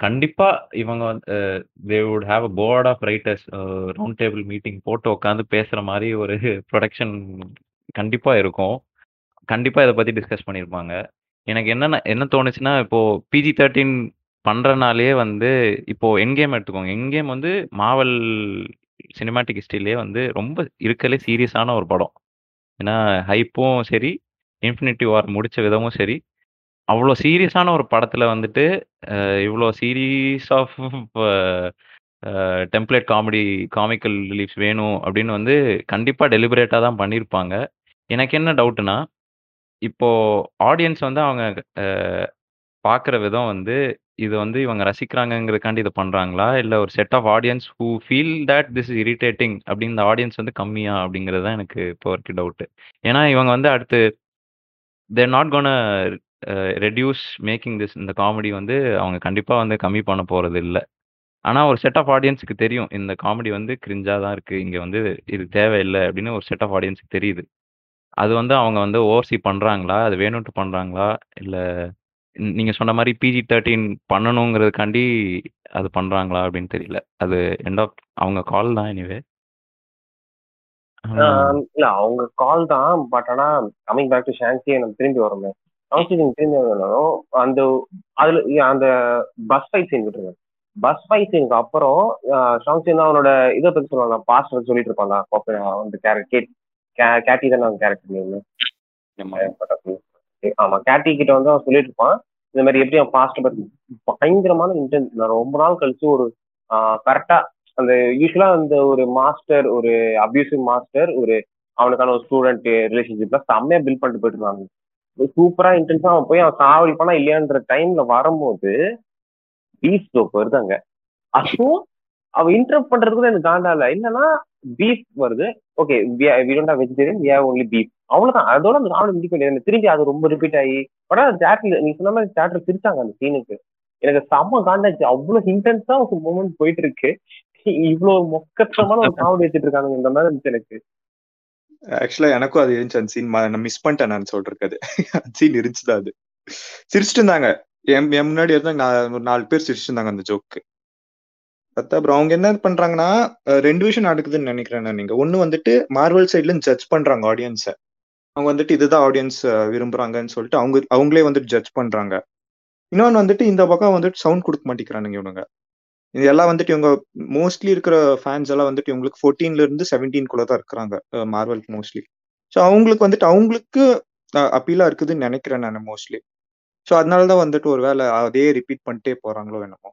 கண்டிப்பா இவங்க வந்து they would have a board of writers round table meeting போட்டு உட்காந்து பேசுற மாதிரி ஒரு ப்ரொடக்ஷன் கண்டிப்பா இருக்கும். கண்டிப்பா இதை பத்தி டிஸ்கஸ் பண்ணியிருப்பாங்க. எனக்கு என்னென்ன என்ன தோணுச்சுன்னா இப்போ பிஜி தேர்ட்டீன் பண்றனாலேயே வந்து இப்போ என்கேம் எடுத்துக்கோங்க. என்கேம் வந்து மாவல் சினிமாட்டிக் ஹிஸ்டரியிலே வந்து ரொம்ப இருக்கலே சீரியஸான ஒரு படம். ஏன்னா ஹைப்பும் சரி, இன்ஃபினிட்டி வார் முடிச்ச விதமும் சரி, அவ்வளோ சீரியஸான ஒரு படத்துல வந்துட்டு இவ்வளோ series of template comedy comical reliefs வேணும் அப்படின்னு வந்து கண்டிப்பா டெலிபரேட்டா தான் பண்ணியிருப்பாங்க. எனக்கு என்ன டவுட்னா இப்போ ஆடியன்ஸ் வந்து அவங்க பார்க்குற விதம் வந்து இது வந்து இவங்க ரசிக்கிறாங்கங்கிறதுக்காண்டி இதை பண்றாங்களா, இல்லை ஒரு set of audience who feel that this is irritating அப்படின்னு இந்த ஆடியன்ஸ் வந்து கம்மியா அப்படிங்கிறது தான் எனக்கு இப்போ வரைக்கும் டவுட்டு. ஏன்னா இவங்க வந்து அடுத்து they're not gonna reduce making this இந்த காமெடி வந்து அவங்க கண்டிப்பா வந்து கம்மி பண்ண போறது இல்லை. ஆனா ஒரு செட் ஆஃப் ஆடியன்ஸுக்கு தெரியும் இந்த காமெடி வந்து கிரிஞ்சா தான் இருக்கு, இங்க வந்து இது தேவையில்லை அப்படின்னு ஒரு செட் ஆஃப் ஆடியன்ஸுக்கு தெரியுது. அது வந்து அவங்க வந்து ஓவர்சி பண்றாங்களா, அது வேணும்ட்டு பண்றாங்களா, இல்ல நீங்க சொன்ன மாதிரி பிஜி தேர்ட்டீன் பண்ணணுங்கிறதுக்காண்டி அது பண்றாங்களா அப்படின்னு தெரியல. அது எண்ட் ஆஃப் அவங்க கால் தான் எனிவே. இல்ல அவங்க கால் தான். பட் ஆனா கமிங் பேக் டு ஷாங்ஸி நம்ம திரும்பி வரோமே, ஷாங்ஸி நீங்க திரும்பி வரணும் அந்த அதுல அந்த பஸ் ஃபைட் சீன் விட்டுருங்க. பஸ் ஃபைட் சீனுக்கு அப்புறம் ஷாங்ஸி தான் அவனோட இதை பத்தி சொல்லுவாங்க, பாஸ்டர் சொல்லிட்டு இருப்பாங்க அந்த கேரக்டர் கேட்டி தானே அவங்க கேரக்டர். ஆமா, கேட்டி கிட்ட வந்து அவன் சொல்லிட்டு இருப்பான் இந்த மாதிரி எப்படி அவன் பாஸ்ட் பத்தி பயங்கரமான இன்டென்ஸ். நான் ரொம்ப நாள் கழிச்சு ஒரு கரெக்டா அந்த யூஸ்வலா அந்த ஒரு மாஸ்டர், ஒரு அபியூசிவ் மாஸ்டர், ஒரு அவனுக்கான ஒரு ஸ்டூடெண்ட் ரிலேஷன்ஷிப்ல செம்மையா பில்ட் பண்ணிட்டு போயிட்டு இருக்காங்க. சூப்பரா இன்டென்ஸா அவன் போய் அவன் சாவடிப்பானா இல்லையான்ற டைம்ல வரும்போது பீஃப் ஜோக் வருதாங்க. அதுவும் அவன் இன்டரப்ட் பண்றதுக்கு எனக்கு காண்டால என்னன்னா பீஃப் வருது, okay we don't have vegetarian, we have only beef, அவ்வளவுதான். அதோட அந்த காமெடி முடிக்க வேண்டியது. திரும்பி அது ரொம்ப ரிப்பீட் ஆகி பட் தேட்டர்ல நீங்க சொன்ன மாதிரி தேட்டர் சிரிச்சாங்க அந்த சீனுக்கு. எனக்கு செம்ம காண்டாச்சு. அவ்வளவு இன்டென்ஸா ஒரு மூமெண்ட் போயிட்டு இருக்கு, இவ்வளவு மொக்கத்தமான ஒரு காமெடி வச்சுட்டு இருக்காங்க இந்த மாதிரி இருந்துச்சு எனக்கு. ஆக்சுவலா எனக்கும் அது இருந்துச்சு அந்த சீன். நான் மிஸ் பண்ணிட்டேன் நான் சொல்றது. அந்த சீன் இருந்துச்சுதான். அது சிரிச்சுட்டு இருந்தாங்க என் முன்னாடி இருந்தாங்க, ஒரு நாலு பேர் சிரிச்சுட்டு இருந்தாங்க அந்த ஜோக்கு. பார்த்தா அப்புறம் அவங்க என்ன பண்றாங்கன்னா ரெண்டு விஷயம் நடக்குதுன்னு நினைக்கிறேன். நீங்க ஒண்ணு வந்துட்டு மார்வல் சைட்ல இருந்து ஜட்ஜ் பண்றாங்க ஆடியன்ஸை. அவங்க வந்துட்டு இதுதான் ஆடியன்ஸ் விரும்புறாங்கன்னு சொல்லிட்டு அவங்க அவங்களே வந்துட்டு ஜட்ஜ் பண்றாங்க. இன்னொன்னு வந்துட்டு இந்த பக்கம் வந்துட்டு சவுண்ட் கொடுக்க மாட்டேங்கிறானுங்க இவனுங்க. இது எல்லாம் வந்துட்டு இவங்க மோஸ்ட்லி இருக்கிற ஃபேன்ஸ் எல்லாம் வந்துட்டு இவங்களுக்கு ஃபோர்டீன்ல இருந்து செவன்டீன்குள்ள தான் இருக்கிறாங்க மார்வல் மோஸ்ட்லி. ஸோ அவங்களுக்கு வந்துட்டு அவங்களுக்கு அப்பீலா இருக்குதுன்னு நினைக்கிறேன் நான் மோஸ்ட்லி. ஸோ அதனாலதான் வந்துட்டு ஒரு வேலை அதே ரிப்பீட் பண்ணிட்டே போறாங்களோ என்னமோ.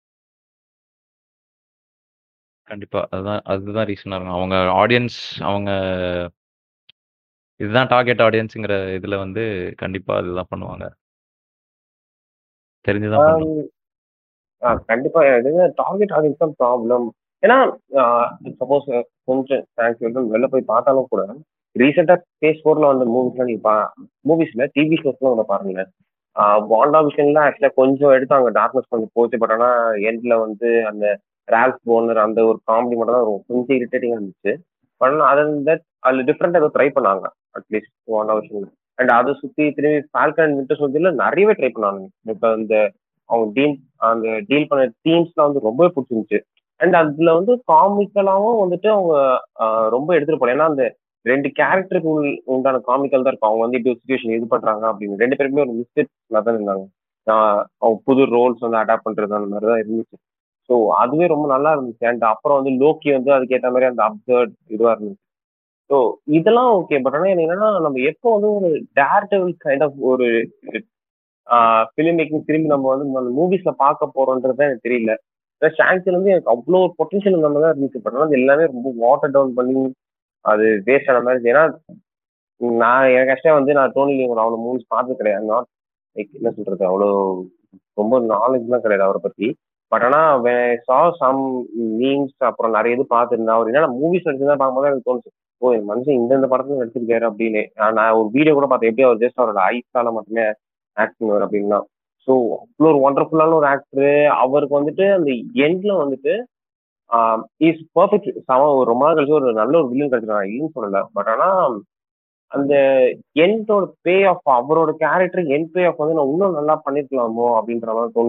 கண்டிப்பா அதுதான் அதுதான் ரீசனா இருக்கும். அவங்க ஆடியன்ஸ் அவங்க இதுதான் டார்கெட் ஆடியன்ஸ்ங்கிற இதுல வந்து கண்டிப்பா அதுதான் பண்ணுவாங்க. தெரிஞ்சுதான் பண்ணுவாங்க. கண்டிப்பா டார்கெட் ஆடியன்ஸ் தான் ப்ராப்ளம். ஏன்னா சப்போஸ் கொஞ்சம் தேங்க்ஸ் வெளில போய் பார்த்தாலும் கூட ரீசெண்டா பேஸ் ஃபோர்ல வந்த மூவிஸ்லாம் நீங்க மூவிஸ்ல டிவி ஷோஸ்லாம் ஒன்று பாருங்க. வாண்டா விஷன்ல ஆக்சுவலா கொஞ்சம் எடுத்தாங்க, டார்க்னஸ் கொஞ்சம் போச்சு. பட் ஆனா எண்ட்ல வந்து அந்த ரால்ஃப் போனர் அந்த ஒரு காமெடி மட்டும் தான் கொஞ்சம் இரிட்டேட்டிங்கா இருந்துச்சு. பட் ஆனால் அதர் தட் அதில் டிஃப்ரெண்டா ஏதோ ட்ரை பண்ணாங்க அட்லீஸ்ட் வாண்டா விஷன்ல. அண்ட் அதை சுத்தி திரும்பி ஃபால்கன் வின்டர் சோல்ஜர்ல நிறையவே ட்ரை பண்ணாங்க. இப்போ இந்த அவங்க டீல் அந்த டீல் பண்ண தீம்ஸ்லாம் வந்து ரொம்பவே பிடிச்சிருந்துச்சு. அண்ட் அதுல வந்து காமிக்கலாவும் வந்துட்டு அவங்க ரொம்ப எடுத்துட்டு போல. ஏன்னா அந்த ரெண்டு கேரக்டருக்கு உண்டான காமிக்கல் தான் இருக்கும். அவங்க வந்து இப்படி ஒரு சுச்சுவேஷன் இது பண்றாங்க அப்படின்னு ரெண்டு பேருமே ஒரு மிஸ்டேக்ஸ்ல தான் இருந்தாங்க. அவங்க புது ரோல்ஸ் வந்து அடாப்ட் பண்றது அந்த மாதிரி தான் இருந்துச்சு. ஸோ அதுவே ரொம்ப நல்லா இருந்துச்சு. அண்ட் அப்புறம் வந்து லோக்கி வந்து அதுக்கேற்ற மாதிரி அந்த அப்சர்ட் இதுவா இருந்துச்சு. ஸோ இதெல்லாம் ஓகே. பட் ஆனால் என்னன்னா நம்ம எப்போ வந்து ஒரு டேர் டெவில் கைண்ட் ஆஃப் ஒரு ஃபிலிம் மேக்கிங் திரும்பி நம்ம வந்து மூவிஸ்ல பார்க்க போறோன்றது எனக்கு தெரியல. ஷாங்க்ல வந்து எனக்கு அவ்வளோ ஒரு பொட்டன்ஷியல் நம்ம தான் இருந்துச்சு. பட் ஆனால் அது எல்லாமே ரொம்ப வாட்டர் டவுன் பண்ணி அது வேஸ்ட் ஆன மாதிரி. ஏன்னா நான் எனக்கு ஆக்சுவலா வந்து நான் டோனி லீவர் அவ்வளோ மூவிஸ் பார்த்தது கிடையாது. நாட் லைக் என்ன சொல்றது, அவ்வளோ ரொம்ப நாலேஜ்லாம் கிடையாது அவரை பத்தி. பட் ஆனால் சா சம் மீம்ஸ் அப்புறம் நிறைய இது பார்த்துருந்தேன். அவர் என்ன மூவிஸ் நடிச்சுதான் பார்க்கும்போது எனக்கு தோணுச்சு, ஓ என் மனுஷன் இந்த படத்துல நடிச்சிருக்காரு அப்படின்னு. நான் ஒரு வீடியோ கூட பார்த்தேன், எப்படி அவர் ஜஸ்ட் அவரோட ஐஸ்டால மட்டுமே ஆக்ட் பண்ணுவார் அப்படின்னா. ஸோ அவ்வளோ ஒரு ஒண்டர்ஃபுல்லான ஒரு ஆக்டரு. அவருக்கு வந்துட்டு அந்த எண்ட்ல வந்துட்டு இஸ் பர்ஃபெக்ட். சம ரொம்ப நாள் கழிச்சு ஒரு நல்ல ஒரு வில்லியன் கிடைச்சிருக்காங்க, இல்லைன்னு சொல்லல. பட் ஆனா அந்த எண்டோட பே ஆஃப் அவரோட கேரக்டர் என் பே ஆஃப் வந்து நான் இன்னும் நல்லா பண்ணிருக்கலாமோ அப்படின்ற மாதிரி தோணுச்சு.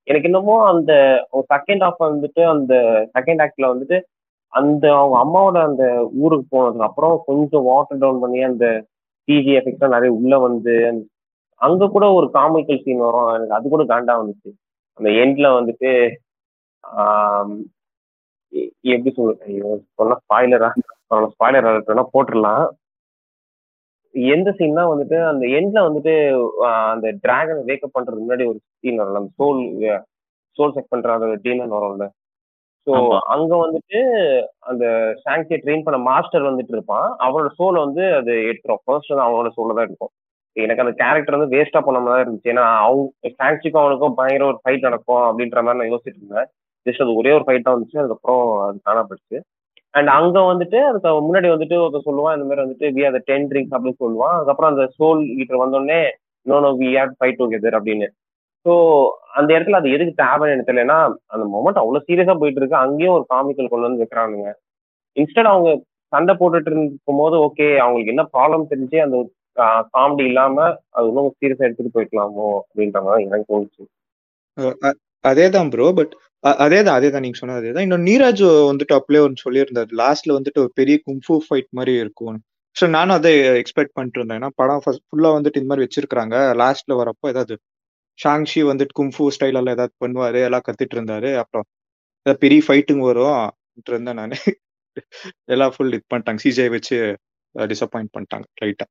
எனக்கு என்னமோ அந்த செகண்ட் ஹாஃப் வந்துட்டு அந்த செகண்ட் ஆக்ட்ல வந்துட்டு அந்த அவங்க அம்மாவோட அந்த ஊருக்கு போனதுக்கு அப்புறம் கொஞ்சம் வாட்டர் டவுன் பண்ணி அந்த சிஜி எஃபெக்ட்லாம் நிறைய உள்ள வந்து அங்க கூட ஒரு காமிக்கல் சீன் வரும், எனக்கு அது கூட காண்டா வந்துச்சு. அந்த எண்ட்ல வந்துட்டு ஆம், எ- எப்படி சொல்றது, ஐயோ சொன்னா ஸ்பாய்லரா, ஸ்பாய்லர் அலர்ட்னா போட்டுடலாம். எந்த சீன்னா வந்துட்டு அந்த எண்ட்ல வந்துட்டு ஆஹ், அந்த டிராகனை வேக்கப் பண்றதுக்கு முன்னாடி ஒரு சீன் வரல, அந்த சோல் சோல் செக் பண்ற அந்த டீமன் வரும்ல. ஸோ ஆமா. அங்க வந்துட்டு அந்த ஷாங்சியை ட்ரெயின் பண்ண மாஸ்டர் வந்துட்டு இருப்பான், அவனோட சோலை வந்து அது எடுத்துரும். ஃபர்ஸ்ட் வந்து அவனோட சோலை தான் இருக்கும். எனக்கு அந்த கேரக்டர் வந்து வேஸ்டா போன மாதிரி தான் இருந்துச்சு. ஏன்னா அவங்க ஷாங்சிக்கும் அவனுக்கும் பயங்கர ஒரு ஃபைட் நடக்கும் அப்படின்ற மாதிரி நான் யோசிச்சுட்டு இருந்தேன். ஜஸ்ட் அது ஒரே ஒரு ஃபைட் தான் வந்துச்சு, அதுக்கப்புறம் அது காணாப்படுச்சு. அண்ட் அங்க வந்துட்டு அதுக்கு அவன் முன்னாடி வந்துட்டு ஒருத்தர் சொல்லுவான், இந்த மாதிரி வந்துட்டு we are the ten drinks அப்படின்னு சொல்லுவான். அதுக்கப்புறம் அந்த சோல் கிட்ட வந்தோடனே no no we are fight together அப்படின்னு. ஸோ அந்த இடத்துல அது எதுக்கு தேவைன்னு எனக்கு தெரியல. ஏன்னா அந்த மொமெண்ட் அவ்வளவு சீரியஸா போயிட்டு இருக்கு, அங்கேயும் ஒரு காமிக்கல் கொண்டு வந்து வைக்கிறானுங்க. இன்ஸ்டட் அவங்க சண்டை போட்டுட்டு இருக்கும் போது ஓகே, அவங்களுக்கு என்ன ப்ராப்ளம் தெரிஞ்சு அந்த காமெடி இல்லாம அது இன்னும் சீரியஸா எடுத்துட்டு போய்க்கலாமோ அப்படின்ற மாதிரி எனக்கு தோணுச்சு. அஹ் அ- அதேதான் ப்ரோ. பட் அதேதான் அதேதான் நீங்க சொன்னது அதேதான். இன்னும் நீராஜ் வந்துட்டு அப்படியே ஒன்று சொல்லியிருந்தாரு, லாஸ்ட்ல வந்துட்டு ஒரு பெரிய கும்ஃபு ஃபைட் மாதிரி இருக்கும். ஸோ நானும் அதை எக்ஸ்பெக்ட் பண்ணிட்டு இருந்தேன். ஏன்னா படம் ஃபுல்லா வந்துட்டு இந்த மாதிரி வச்சிருக்காங்க, லாஸ்ட்ல வரப்போ ஏதாவது ஷாங்ஷி வந்துட்டு கும்ஃபு ஸ்டைல் எல்லாம் ஏதாவது பண்ணுவாரு, எல்லாம் கத்திட்டு இருந்தாரு, அப்புறம் ஏதாவது பெரிய ஃபைட்டுங்க வரும் இருந்தேன் நான். எல்லாம் ஃபுல் இது பண்ணிட்டாங்க, சிஜே வச்சு டிசப்பாயிண்ட் பண்ணிட்டாங்க லைட்டா.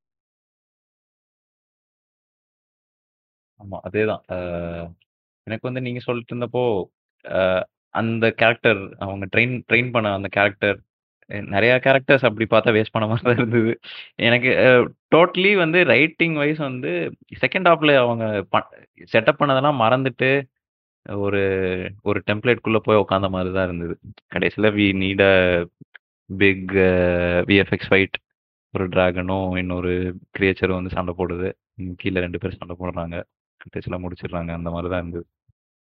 ஆமா. அதேதான். அ எனக்கு வந்து நீங்க சொல்லிட்டு இருந்தப்போ, அ அந்த கேரக்டர் அவங்க ட்ரெயின் ட்ரெயின் பண்ண அந்த கேரக்டர், எ நெறைய கேரக்டர்ஸ் அப்படி பார்த்தா வேஸ்ட் பண்ண மாரி தான் இருந்தது. எனக்கு அ டோட்டலி வந்து ரைட்டிங் வைஸ் வந்து செகண்ட் ஹாஃப்ல அவங்க ப செட்டப் பண்ணதெல்லாம் மறந்துட்டு, ஒரு ஒரு டெம்ப்ளேட்குள்ள போய் உட்காந்த மாரி தான் இருந்தது. கடைசில we need a big VFX fight. ஒரு டிராகனும், இன்னொரு கிரியேச்சரும் வந்து சண்டை போடுது. ம் கீழ ரெண்டு பேரும் சண்டை போடுறாங்க. கடைசில முடிச்சிடுறாங்க. அந்த மாரி தான் இருந்தது.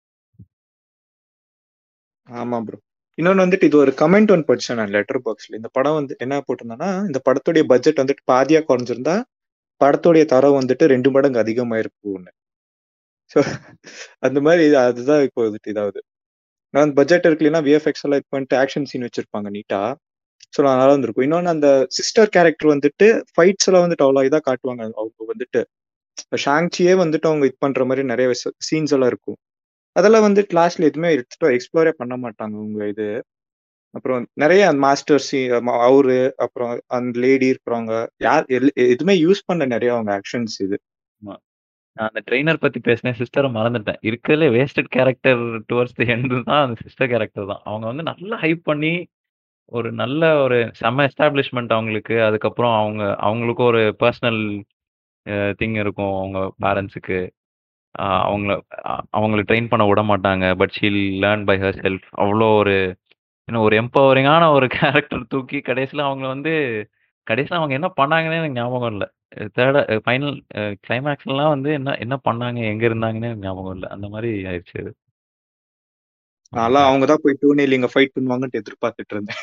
ஆமா ப்ரோ. இன்னொன்னு வந்துட்டு இது ஒரு கமெண்ட் ஒன்று படிச்சேன் நான் லெட்டர் பாக்ஸ்ல. இந்த படம் வந்து என்ன போட்டிருந்தேன்னா, இந்த படத்துடைய பட்ஜெட் வந்துட்டு பாதியா குறைஞ்சிருந்தா படத்துடைய தரம் வந்துட்டு ரெண்டு மடங்கு அதிகமாயிருக்கும்னு. ஸோ அந்த மாதிரி இது- அதுதான் இப்போ வந்துட்டு இதாவது. நான் பட்ஜெட் இருக்குல்லைன்னா விஎஃப்எக்ஸ் எல்லாம் இது பண்ணிட்டு ஆக்ஷன் சீன் வச்சிருப்பாங்க நீட்டா. ஸோ நல்லா இருந்திருக்கும். இன்னொன்னு அந்த சிஸ்டர் கேரக்டர் வந்துட்டு ஃபைட்ஸ் எல்லாம் வந்துட்டு அவ்வளோ இதா காட்டுவாங்க. அவங்க வந்துட்டு ஷாங்சியே வந்துட்டு அவங்க இது பண்ற மாதிரி நிறைய சீன்ஸ் எல்லாம் இருக்கும். அதெல்லாம் வந்துட்டு லாஸ்ட்ல எதுவுமே எக்ஸ்ப்ளோரே பண்ண மாட்டாங்க உங்க இது. அப்புறம் நிறைய மாஸ்டர் சி அவரு, அப்புறம் அந்த லேடி இருக்கிறவங்க யார் எல்- எதுவுமே யூஸ் பண்ண நிறைய அவங்க ஆக்ஷன்ஸ் இது. ஆமா. நான் அந்த ட்ரெய்னர் பத்தி பேசினேன். சிஸ்டர மறந்துட்டேன். இருக்கிறதுலே wasted character towards the end தான் அந்த சிஸ்டர் கேரக்டர் தான். அவங்க வந்து நல்லா ஹைப் பண்ணி, ஒரு நல்ல ஒரு செம்ம எஸ்டாப்லிஷ்மென்ட் அவங்களுக்கு. அதுக்கப்புறம் அவங்க அவங்களுக்கும் ஒரு பெர்சனல் அ திங் இருக்கும் அவங்க பேரண்ட்ஸுக்கு. அ அவங்கள அ அவங்கள ட்ரெயின் பண்ண விடமாட்டாங்க. But she'll learn by herself. அவ்ளோ ஒரு இன்னும் ஒரு எம்பவரிங்கான ஒரு கேரக்டர் தூக்கி கடைசில அவங்கள வந்து கடைசில அவங்க என்ன பண்ணாங்கன்னே எனக்கு ஞாபகம் இல்ல. தேர்ட் ஃபைனல் அ கிளைமாக்ஸ்லலாம் வந்து என்ன என்ன பண்ணாங்க? எங்க இருந்தாங்கன்னே எனக்கு ஞாபகம் இல்ல. அந்த மாரி ஆயிருச்சு அது. அவங்க நான்லாம் அவங்க கேரக்டர். தான் போய் டூனேல் இங்க ஃபைட் பண்ணுவாங்கன்ட்டு எதிர்பார்த்துட்டு இருந்தேன்.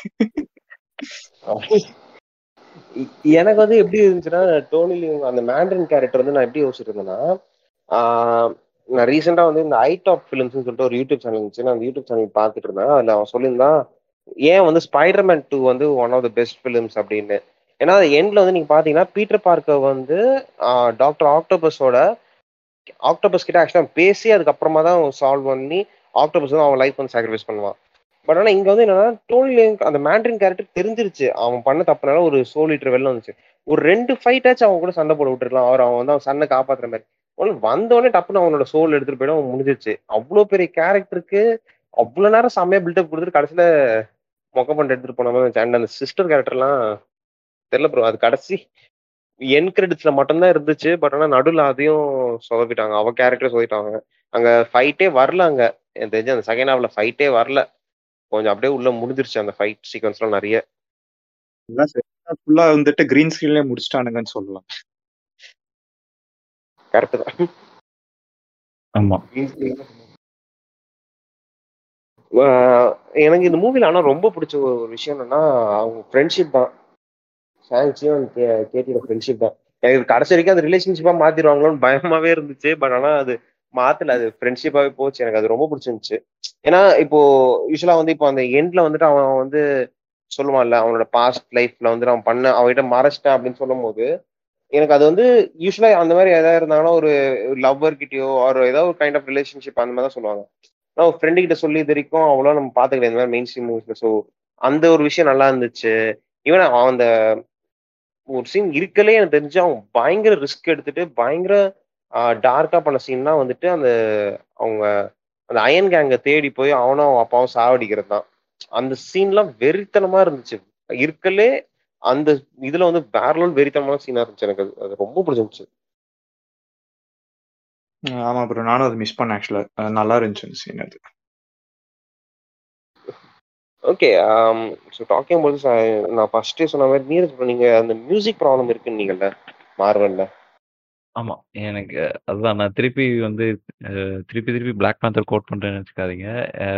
எ- எனக்கு வந்து எப்படி இருந்துச்சுன்னா, டோனி லீவ் அந்த மேண்ட்ரின் கேரக்டர் வந்து நான் எப்படி யோசிச்சுட்டு இருந்தேன்னா, ஆஹ் நான் ரீசெண்டா வந்து இந்த ஐ டாப் ஃபிலிம்ஸ்னு சொல்லிட்டு ஒரு யூடியூப் சேனல் இருந்துச்சு, நான் அந்த யூடியூப் சேனல் பார்த்துட்டு இருந்தேன். அதுல அவன் சொல்லியிருந்தான் ஏன் வந்து ஸ்பைடர்மேன் டூ வந்து one of the best films அப்படின்னு. ஏன்னா எண்ட்ல வந்து நீங்க பாத்தீங்கன்னா பீட்டர் பார்க்கர் வந்து டாக்டர் ஆக்டோபஸோட ஆக்டோபஸ் கிட்ட ஆக்சுவலா பேசி அதுக்கப்புறமா தான் சால்வ் பண்ணி ஆக்டோபஸ் வந்து அவன் லைஃப் வந்து சாக்ரிஃபைஸ் பண்ணுவான். பட் ஆனா இங்க வந்து என்னன்னா டோனி லேங் அந்த மேண்ட்ரின் கேரக்டர் தெரிஞ்சிருச்சு அவன் பண்ண தப்புனால ஒரு சோல் லிட்டர் வெளில வந்துச்சு. ஒரு ரெண்டு ஃபைட் ஆச்சு அவங்க கூட சண்டை போட விட்டுருக்கலாம், அவர் அவன் வந்து அவன் சன்னை காப்பாத்துற மாதிரி. ஒன்று வந்தோடனே டப்புன்னு அவனோட சோல் எடுத்துட்டு போயிடும், அவன் முடிஞ்சிருச்சு. அவ்வளோ பெரிய கேரக்டருக்கு அவ்வளோ நேரம் செம்மையா பில்டப் கொடுத்துட்டு கடைசியில மொக்க பண்ணிட்டு எடுத்துட்டு போன மாதிரி இருந்துச்சு. அண்ட் அந்த சிஸ்டர் கேரக்டர்லாம் தெரியல ப்ரோ, அது கடைசி என் கிரெடிட்ஸ்ல மட்டும்தான் இருந்துச்சு. பட் ஆனா நடுவில் அதையும் சொதப்பிட்டாங்க, அவ கேரக்டர் சொதப்பிட்டாங்க. அங்க ஃபைட்டே வரல, அங்க எனக்கு தெரிஞ்சு அந்த செகண்ட் ஹாஃப்ல ஃபைட்டே வரல. கொஞ்சம் அப்படியே உள்ள முடிஞ்சிருச்சு அந்த ஃபைட் சீக்வன்ஸ்லாம் நிறைய. ஃபுல்லா வந்துட்டு கிரீன் ஸ்கிரீன்லயே முடிச்சிட்டானுங்கன்னு சொல்லலாம். கரெக்ட் தான். ஆமா. ஆஹ் எனக்கு இந்த மூவில ஆனா ரொம்ப பிடிச்ச ஒரு விஷயம் என்னன்னா அவங்க ஃப்ரெண்ட்ஷிப் தான். ஷாங்சியும் கேட்டியோட ஃப்ரெண்ட்ஷிப் தான். எனக்கு கடைசி வரைக்கும் அது ரிலேஷன்ஷிப்பா மாத்திடுவாங்களோன்னு பயமாவே இருந்துச்சு. பட் ஆனா அது மாத்தல. அது ஃப்ரெண்ட்ஷிப்பாவே போச்சு. எனக்கு அது ரொம்ப பிடிச்சிருந்துச்சு. ஏன்னா, இப்போ யூசுவலா வந்து இப்போ அந்த எண்ட்ல வந்துட்டு அவன் வந்து சொல்லுவான்ல, அவனோட பாஸ்ட் லைஃப்ல வந்து நான் பண்ண அவன்கிட்ட மறைச்சிட்டேன் அப்படின்னு சொல்லும்போது, எனக்கு அது வந்து யூசுவலா அந்த மாரி எதாவது இருந்தாங்கன்னா, ஒரு லவ்வர் கிட்டயோ ஆர் ஏதாவது ஒரு கைண்ட் ஆஃப் ரிலேஷன்ஷிப் அந்த மாரி தான் சொல்லுவாங்க. ஆனா ஒரு ஃப்ரெண்டு கிட்ட சொல்லி இது வரைக்கும் அவ்வளவா நம்ம பார்த்தது கிடையாது. இந்த மாரி மெயின் ஸ்ட்ரீம் மூவிஸ்ல. ஸோ அந்த ஒரு விஷயம் நல்லா இருந்துச்சு. ஈவன் அவன் அந்த ஒரு சீன் இருக்கறதுலயே எனக்கு தெரிஞ்சு அவன் பயங்கர ரிஸ்க் எடுத்துட்டு, பயங்கர அ டார்க்கா பண்ண சீன் தான் வந்துட்டு அந்த அவங்க அந்த அயன் கேங்க தேடி போய் அவனும், அவன் அப்பாவும் சாவடிக்கிறது தான். அந்த சீன்லாம் வெறித்தனமா இருந்துச்சு. இருக்கறதுலயே அந்த இதுல வந்து வேற லெவல் வெறித்தனமான சீனா இருந்துச்சு எனக்கு அது. அது ரொம்ப பிடிச்சிருந்துச்சு. ம். ஆமா ப்ரோ. நானும் அத மிஸ் பண்ணேன் ஆக்சுவலா. அ நல்லா இருந்துச்சு அந்த சீன் அது. Okay. Um so talking about this, uh நான் ஃபர்ஸ்ட்டே சொன்ன மாரி நீரஜ் ப்ரோ நீங்க அந்த மியூசிக் ப்ராப்ளம் இருக்குன்னீங்கல்ல, மார்வெல்ல. ஆமா. எனக்கு அதுதான் நான் திருப்பி வந்து அ திருப்பி திருப்பி பிளாக் பேந்தர் கோட் பண்றேன்னு நெனச்சுக்காதீங்க. அ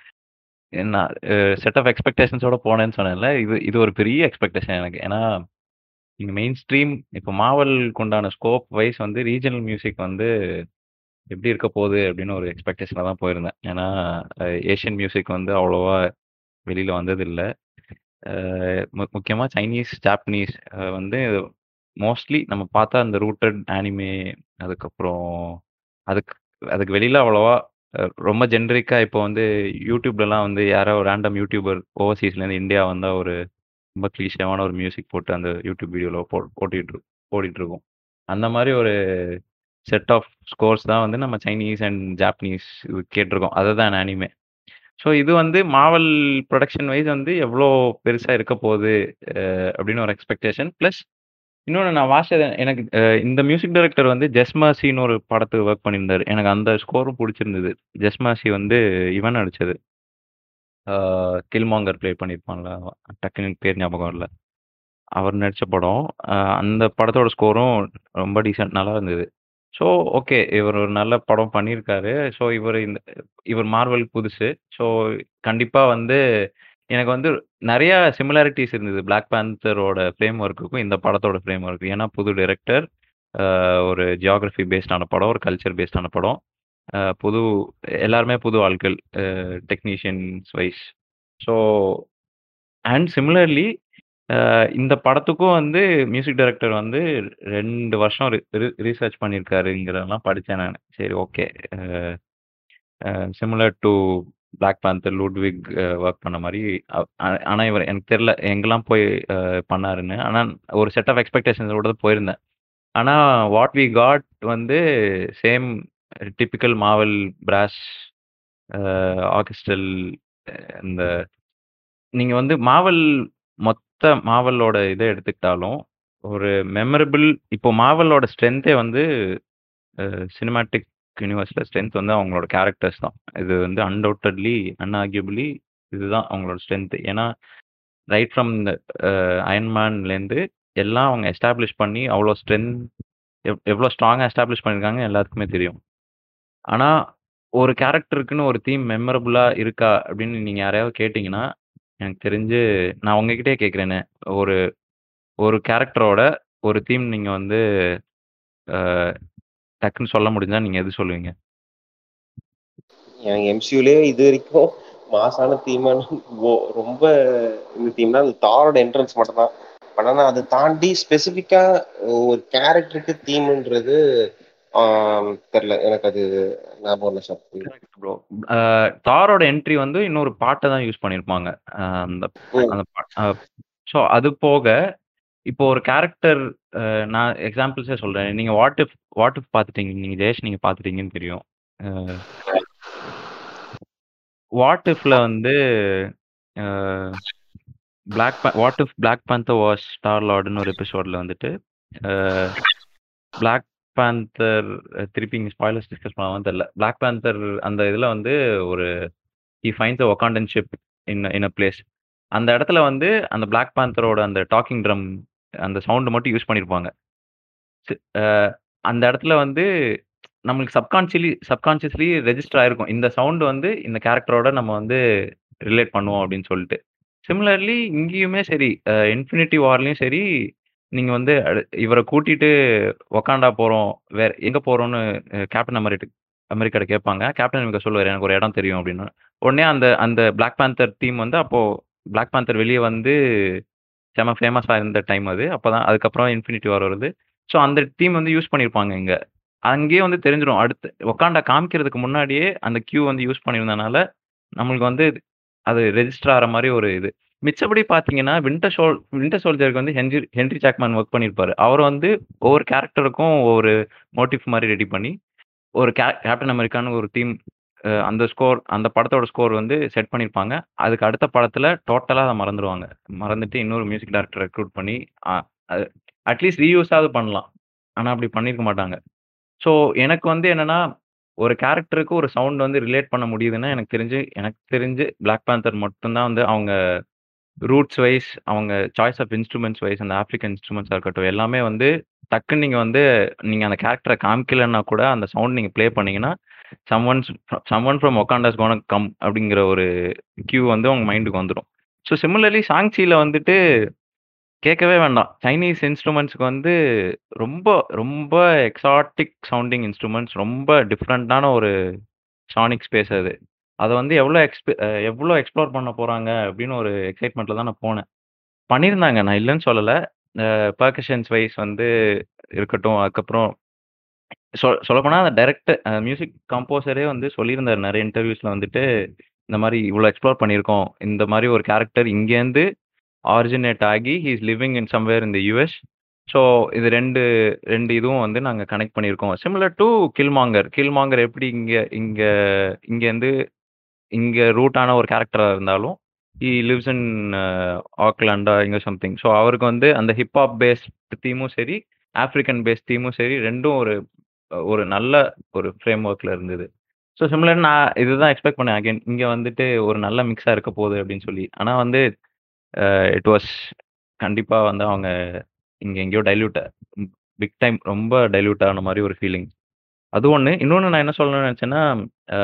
நான் அ செட் ஆஃப் எக்ஸ்பெக்டேஷன்ஸோட போனேன்னு சொன்னேன்ல. இது இது ஒரு பெரிய எக்ஸ்பெக்டேஷன் எனக்கு. ஏன்னா, நீங்க மெயின் ஸ்ட்ரீம் இப்ப மார்வெல்க்கு உண்டான ஸ்கோப் வைஸ் வந்து ரீஜனல் மியூசிக் வந்து எப்படி இருக்க போகுது அப்படின்னு ஒரு எக்ஸ்பெக்டேஷன்ல தான் போயிருந்தேன். ஏன்னா, அ ஏசியன் மியூசிக் வந்து அவ்வளவா வெளியில வந்ததில்ல. அ மு முக்கியமா சைனீஸ், ஜாப்பனீஸ் அ வந்து மோஸ்ட்லி நம்ம பார்த்தா அந்த ரூட்டட் அனிமே, அதுக்கப்புறம் அதுக்கு அதுக்கு வெளியில அவ்வளவா அ ரொம்ப ஜெனரிக்கா இப்போ வந்து YouTubeலலாம் வந்து யாரோ ரேண்டம் யூடியூபர் ஓவர்சீஸ்லேருந்து இந்தியா வந்தா ஒரு ரொம்ப கிளீஷேவான ஒரு மியூசிக் போட்டு அந்த யூடியூப் வீடியோல போ போட்டிட்டு ஓடிட்டுருக்கும். அந்த மாரி ஒரு செட் ஆஃப் ஸ்கோர்ஸ் தான் வந்து நம்ம சைனீஸ் அண்ட் ஜாப்பனீஸ் இது கேட்டுருக்கோம். Other than anime. ஸோ இது வந்து மார்வெல் புரொடக்ஷன் வைஸ் வந்து எவ்வளோ பெருசா இருக்க போகுது அ அப்படின்னு ஒரு எக்ஸ்பெக்டேஷன். பிளஸ் இன்னொன்னு நான் வாசிச்சது எனக்கு அ இந்த மியூசிக் டைரக்டர் வந்து ஜெஸ் மர்சின்னு ஒரு படத்துக்கு ஒர்க் பண்ணியிருந்தாரு. எனக்கு அந்த ஸ்கோரும் புடிச்சிருந்தது. ஜெஸ் மர்சி வந்து இவன் நடிச்சது. ஆ கில்மாங்கர் ப்ளே பண்ணியிருப்பான்ல, டக்குன்னு எனக்கு பேர் ஞாபகம் வரல. அவர் நடிச்ச படம். அ அந்த படத்தோட ஸ்கோரும் ரொம்ப டீசென்ட் நல்லா இருந்தது. So okay. இவர் ஒரு நல்ல படம் பண்ணியிருக்காரு. ஸோ இவரு இந்த இவர் மார்வெலுக்கு புதுசு. ஸோ கண்டிப்பா வந்து எனக்கு வந்து நெறைய சிமிலாரிட்டீஸ் இருந்தது. பிளாக் பேந்தரோட ஃப்ரேம் ஒர்க்குக்கும் இந்த படத்தோட ஃப்ரேம் ஒர்க். ஏன்னா புது டைரக்டர், அ ஒரு ஜியோகிராஃபி பேஸ்டான படம், ஒரு கல்ச்சர் பேஸ்டான படம். அ புது எல்லாருமே புது ஆட்கள். Uh technicians wise. So and similarly uh இந்த படத்துக்கும் வந்து மியூசிக் டைரக்டர் வந்து ரெண்டு வருஷம் ரி ரி ரிசர்ச் பண்ணியிருக்காருங்கிறதெல்லாம் படிச்சேன் நானு. சரி okay. Uh uh similar to Black Panther, Ludwig uh work பண்ண மாரி அ ஆனா இவரு எனக்கு தெரியல. எங்கெல்லாம் போய் அ பண்ணாருன்னு. ஆனா ஒரு செட் ஆஃப் எக்ஸ்பெக்டேஷன்ஸோட தான் போயிருந்தேன். ஆனா வாட் வி காட் வந்து same typical Marvel brass uh orchestral இந்த நீங்க வந்து மார்வெல் மொத்த மார்வெலோட இத எடுத்துக்கிட்டாலும், ஒரு மெமரபிள் இப்போ மார்வெலோட ஸ்ட்ரென்த்தே வந்து அ சினிமாட்டிக் யூனிவர்ஸ்ல ஸ்ட்ரென்த் வந்து அவங்களோட கேரக்டர்ஸ் தான். இது வந்து அன்டவுட்டட்லி, அன்ஆர்கியூபிலி இதுதான் அவங்களோட ஸ்ட்ரென்த். ஏன்னா, right from the uh Iron மேன்லேருந்து எல்லாம் அவங்க எஸ்டாப்ளிஷ் பண்ணி அவ்வளோ ஸ்ட்ரென்த் எவ் எவ்வளோ ஸ்ட்ராங்கா எஸ்டாப்ளிஷ் பண்ணியிருக்காங்கன்னு எல்லாத்துக்குமே தெரியும். ஆனா, ஒரு கேரக்டருக்குன்னு ஒரு தீம் மெமரபிளா இருக்கா அப்படின்னு நீங்க யாரையாவது கேட்டீங்கன்னா, எனக்கு தெரிஞ்சு நான் உங்ககிட்டயே கேட்கிறேனே, ஒரு ஒரு கேரக்டரோட ஒரு தீம் நீங்க வந்து அ டக்குன்னு சொல்ல முடிஞ்சா நீங்க எது சொல்லுவீங்க? எனக்கு எம்சியூலயே இதுவரைக்கும் மாஸான தீமான ஓ ரொம்ப இந்த தீம்னா அந்த தாரோட என்ட்ரன்ஸ் மட்டும் தான். பட் ஆனா அத தாண்டி ஸ்பெசிஃபிக்கா ஒரு கேரக்டருக்கு தீம்ன்றது ஆம் தெரியல. எனக்கு அது ஞாபகம் இல்ல சக்தி. Correct bro. அ தாரோட என்ட்ரி வந்து இன்னொரு பாட்ட தான் யூஸ் பண்ணியிருப்பாங்க. அ அந்த ம். அந்த பா அ ஸோ அது போக, இப்போ ஒரு கேரக்டர் அ நான் எக்ஸாம்பிள்ஸே சொல்றேன். நீங்க வாட் இஃப் வாட் இஃப் பார்த்துட்டீங்க. நீங்க ஜெயேஷ் நீங்க பார்த்துட்டீங்கன்னு தெரியும். அ வாட் இஃப்ல வந்து அ பிளாக் பே what if Black Panther was Star லார்ட்ன்னு ஒரு எபிசோட்ல வந்துட்டு, அ பிளாக் பேந்தர் திருப்பி இங்க ஸ்பாய்லர்ஸ் டிஸ்கஸ் பண்ணலாமான்னு தெரியல. பிளாக் பேந்தர் அந்த இதுல வந்து ஒரு he finds a Wakandan ship in in a place. அந்த இடத்துல வந்து அந்த பிளாக் பேந்தரோட அந்த டாக்கிங் ட்ரம் அந்த சவுண்ட் மட்டும் யூஸ் பண்ணியிருப்பாங்க. சி அ அந்த இடத்துல வந்து நம்மளுக்கு சப்கான்ஷியலி சப்கான்ஷியஸ்லி ரெஜிஸ்டர் ஆயிருக்கும். இந்த சவுண்ட் வந்து இந்த கேரக்டரோட நம்ம வந்து ரிலேட் பண்ணுவோம் அப்படின்னு சொல்லிட்டு. சிமிலர்லி இங்கேயுமே சரி, அ இன்ஃபினிட்டி வார்லயும் சரி, நீங்க வந்து அ இவர கூட்டிட்டு வக்காண்டா போறோம். வேற எங்க போறோம்னு அ கேப்டன் அமெரிக் அமெரிக்காட்ட கேட்பாங்க. கேப்டன் அமெரிக்கா சொல்லுவாரு, "எனக்கு ஒரு இடம் தெரியும்" அப்படின்னு. உடனே அந்த அந்த பிளாக் பேந்தர் தீம் வந்து அப்போ பிளாக் பேந்தர் வெளிய வந்து செம ஃபேமஸா இருந்த டைம் அது. அப்பதான் அதுக்கப்புறம் இன்ஃபினிட்டி வார் வருது. ஸோ அந்த தீம் வந்து யூஸ் பண்ணியிருப்பாங்க இங்க. அங்கேயே வந்து தெரிஞ்சிரும். அடுத்து வக்காண்டா காமிக்கிறதுக்கு முன்னாடியே அந்த கியூ வந்து யூஸ் பண்ணியிருந்தனால, நம்மளுக்கு வந்து அது ரெஜிஸ்டர் ஆற மாரி ஒரு இது. மிச்சபடி பார்த்தீங்கன்னா, வின்டர் சோல் வின்டர் சோல்ஜருக்கு வந்து ஹென்றி ஹென்றி ஜாக்மேன் ஒர்க் பண்ணியிருப்பாரு. அவர் வந்து ஒவ்வொரு கேரக்டருக்கும் ஒவ்வொரு மோட்டிவ் மாரி ரெடி பண்ணி, ஒரு கே கேப்டன் அமெரிக்கான்னு ஒரு டீம் அ அந்த ஸ்கோர் அந்த படத்தோட ஸ்கோர் வந்து செட் பண்ணியிருப்பாங்க. அதுக்கு அடுத்த படத்துல டோட்டலா அத மறந்துருவாங்க. மறந்துட்டு இன்னொரு மியூசிக் டைரக்டர் ரெக்ரூட் பண்ணி, அ அது அட்லீஸ்ட் ரீயூஸாவது பண்ணலாம். ஆனா அப்படி பண்ணியிருக்க மாட்டாங்க. ஸோ எனக்கு வந்து என்னன்னா, ஒரு கேரக்டருக்கு ஒரு சவுண்ட் வந்து ரிலேட் பண்ண முடியுதுன்னா, எனக்கு தெரிஞ்சு எனக்கு தெரிஞ்சு பிளாக் பேந்தர் மட்டும் தான் வந்து அவங்க ரூட்ஸ் வைஸ், அவங்க சாய்ஸ் ஆஃப் இன்ஸ்ட்ருமெண்ட்ஸ் வைஸ், அந்த ஆஃப்ரிக்கன் இன்ஸ்ட்ருமெண்ட்ஸா இருக்கட்டும், எல்லாமே வந்து டக்குன்னு நீங்க வந்து நீங்க அந்த கேரக்டர காமிக்கலன்னா கூட, அந்த சவுண்ட் நீங்க ப்ளே பண்ணீங்கன்னா, someone's someone from Wakanda is gonna come அப்படிங்கிற ஒரு கியூ வந்து உங்க மைண்டுக்கு வந்துரும். ஸோ சிமிலர்லி சாங்சில வந்துட்டு கேட்கவே வேண்டாம். சைனீஸ் இன்ஸ்ட்ருமெண்ட்ஸ்க்கு வந்து ரொம்ப ரொம்ப எக்ஸாட்டிக் சவுண்டிங் இன்ஸ்ட்ருமெண்ட்ஸ், ரொம்ப டிஃபரண்டான ஒரு சானிக் ஸ்பேஸ் அது. அத வந்து எவ்வளோ எக்ஸ்ப அ எவ்வளோ எக்ஸ்ப்ளோர் பண்ண போறாங்க அப்படின்னு ஒரு எக்ஸைட்மெண்ட்ல தான் நான் போனேன். பண்ணியிருந்தாங்க. நான் இல்லன்னு சொல்லல. அ பெர்கஷன்ஸ் வைஸ் வந்து இருக்கட்டும். அதுக்கப்புறம் சொ சொல்லப்போனா அந்த டைரக்டர் அ மியூசிக் கம்போசரே வந்து சொல்லியிருந்தாரு நெறைய இன்டர்வியூஸ்ல வந்துட்டு, இந்த மாரி இவ்வளோ எக்ஸ்ப்ளோர் பண்ணியிருக்கோம். இந்த மாரி ஒரு கேரக்டர் இங்கேருந்து ஆரிஜினேட் ஆகி he is living in somewhere in the US. So இது ரெண்டு ரெண்டு இதுவும் வந்து நாங்க கனெக்ட் பண்ணியிருக்கோம். Similar two கில்மாங்கர். கில்மாங்கர் எப்படி இங்க இங்க இங்கேருந்து இங்க ரூட் ஆன ஒரு கேரக்டரா இருந்தாலும், ஹி லிவ்ஸ் இன் ஆக்லாண்டா இங்க சம்திங். ஸோ அவருக்கு வந்து அந்த ஹிப் ஹாப் பேஸ்ட் தீமும் சரி, ஆஃப்ரிக்கன் பேஸ்ட் தீமும் சரி ரெண்டும் ஒரு ஒரு நல்ல ஒரு ஃப்ரேம் ஒர்க்ல இருந்தது. ஸோ சிமிலர் நான் இதுதான் எக்ஸ்பெக்ட் பண்ணேன். அகைன் இங்க வந்துட்டு ஒரு நல்ல மிக்ஸா இருக்க போகுது அப்படின்னு சொல்லி. ஆனா வந்து இட் வாஸ் கண்டிப்பா வந்து அவங்க இங்க எங்கேயோ டைல்யூட் பிக் டைம் ரொம்ப டைல்யூட் ஆன மாரி ஒரு ஃபீலிங். அது ஒண்ணு. இன்னொன்னு நான் என்ன சொல்லணும்னு நெனச்சேன்னா, அ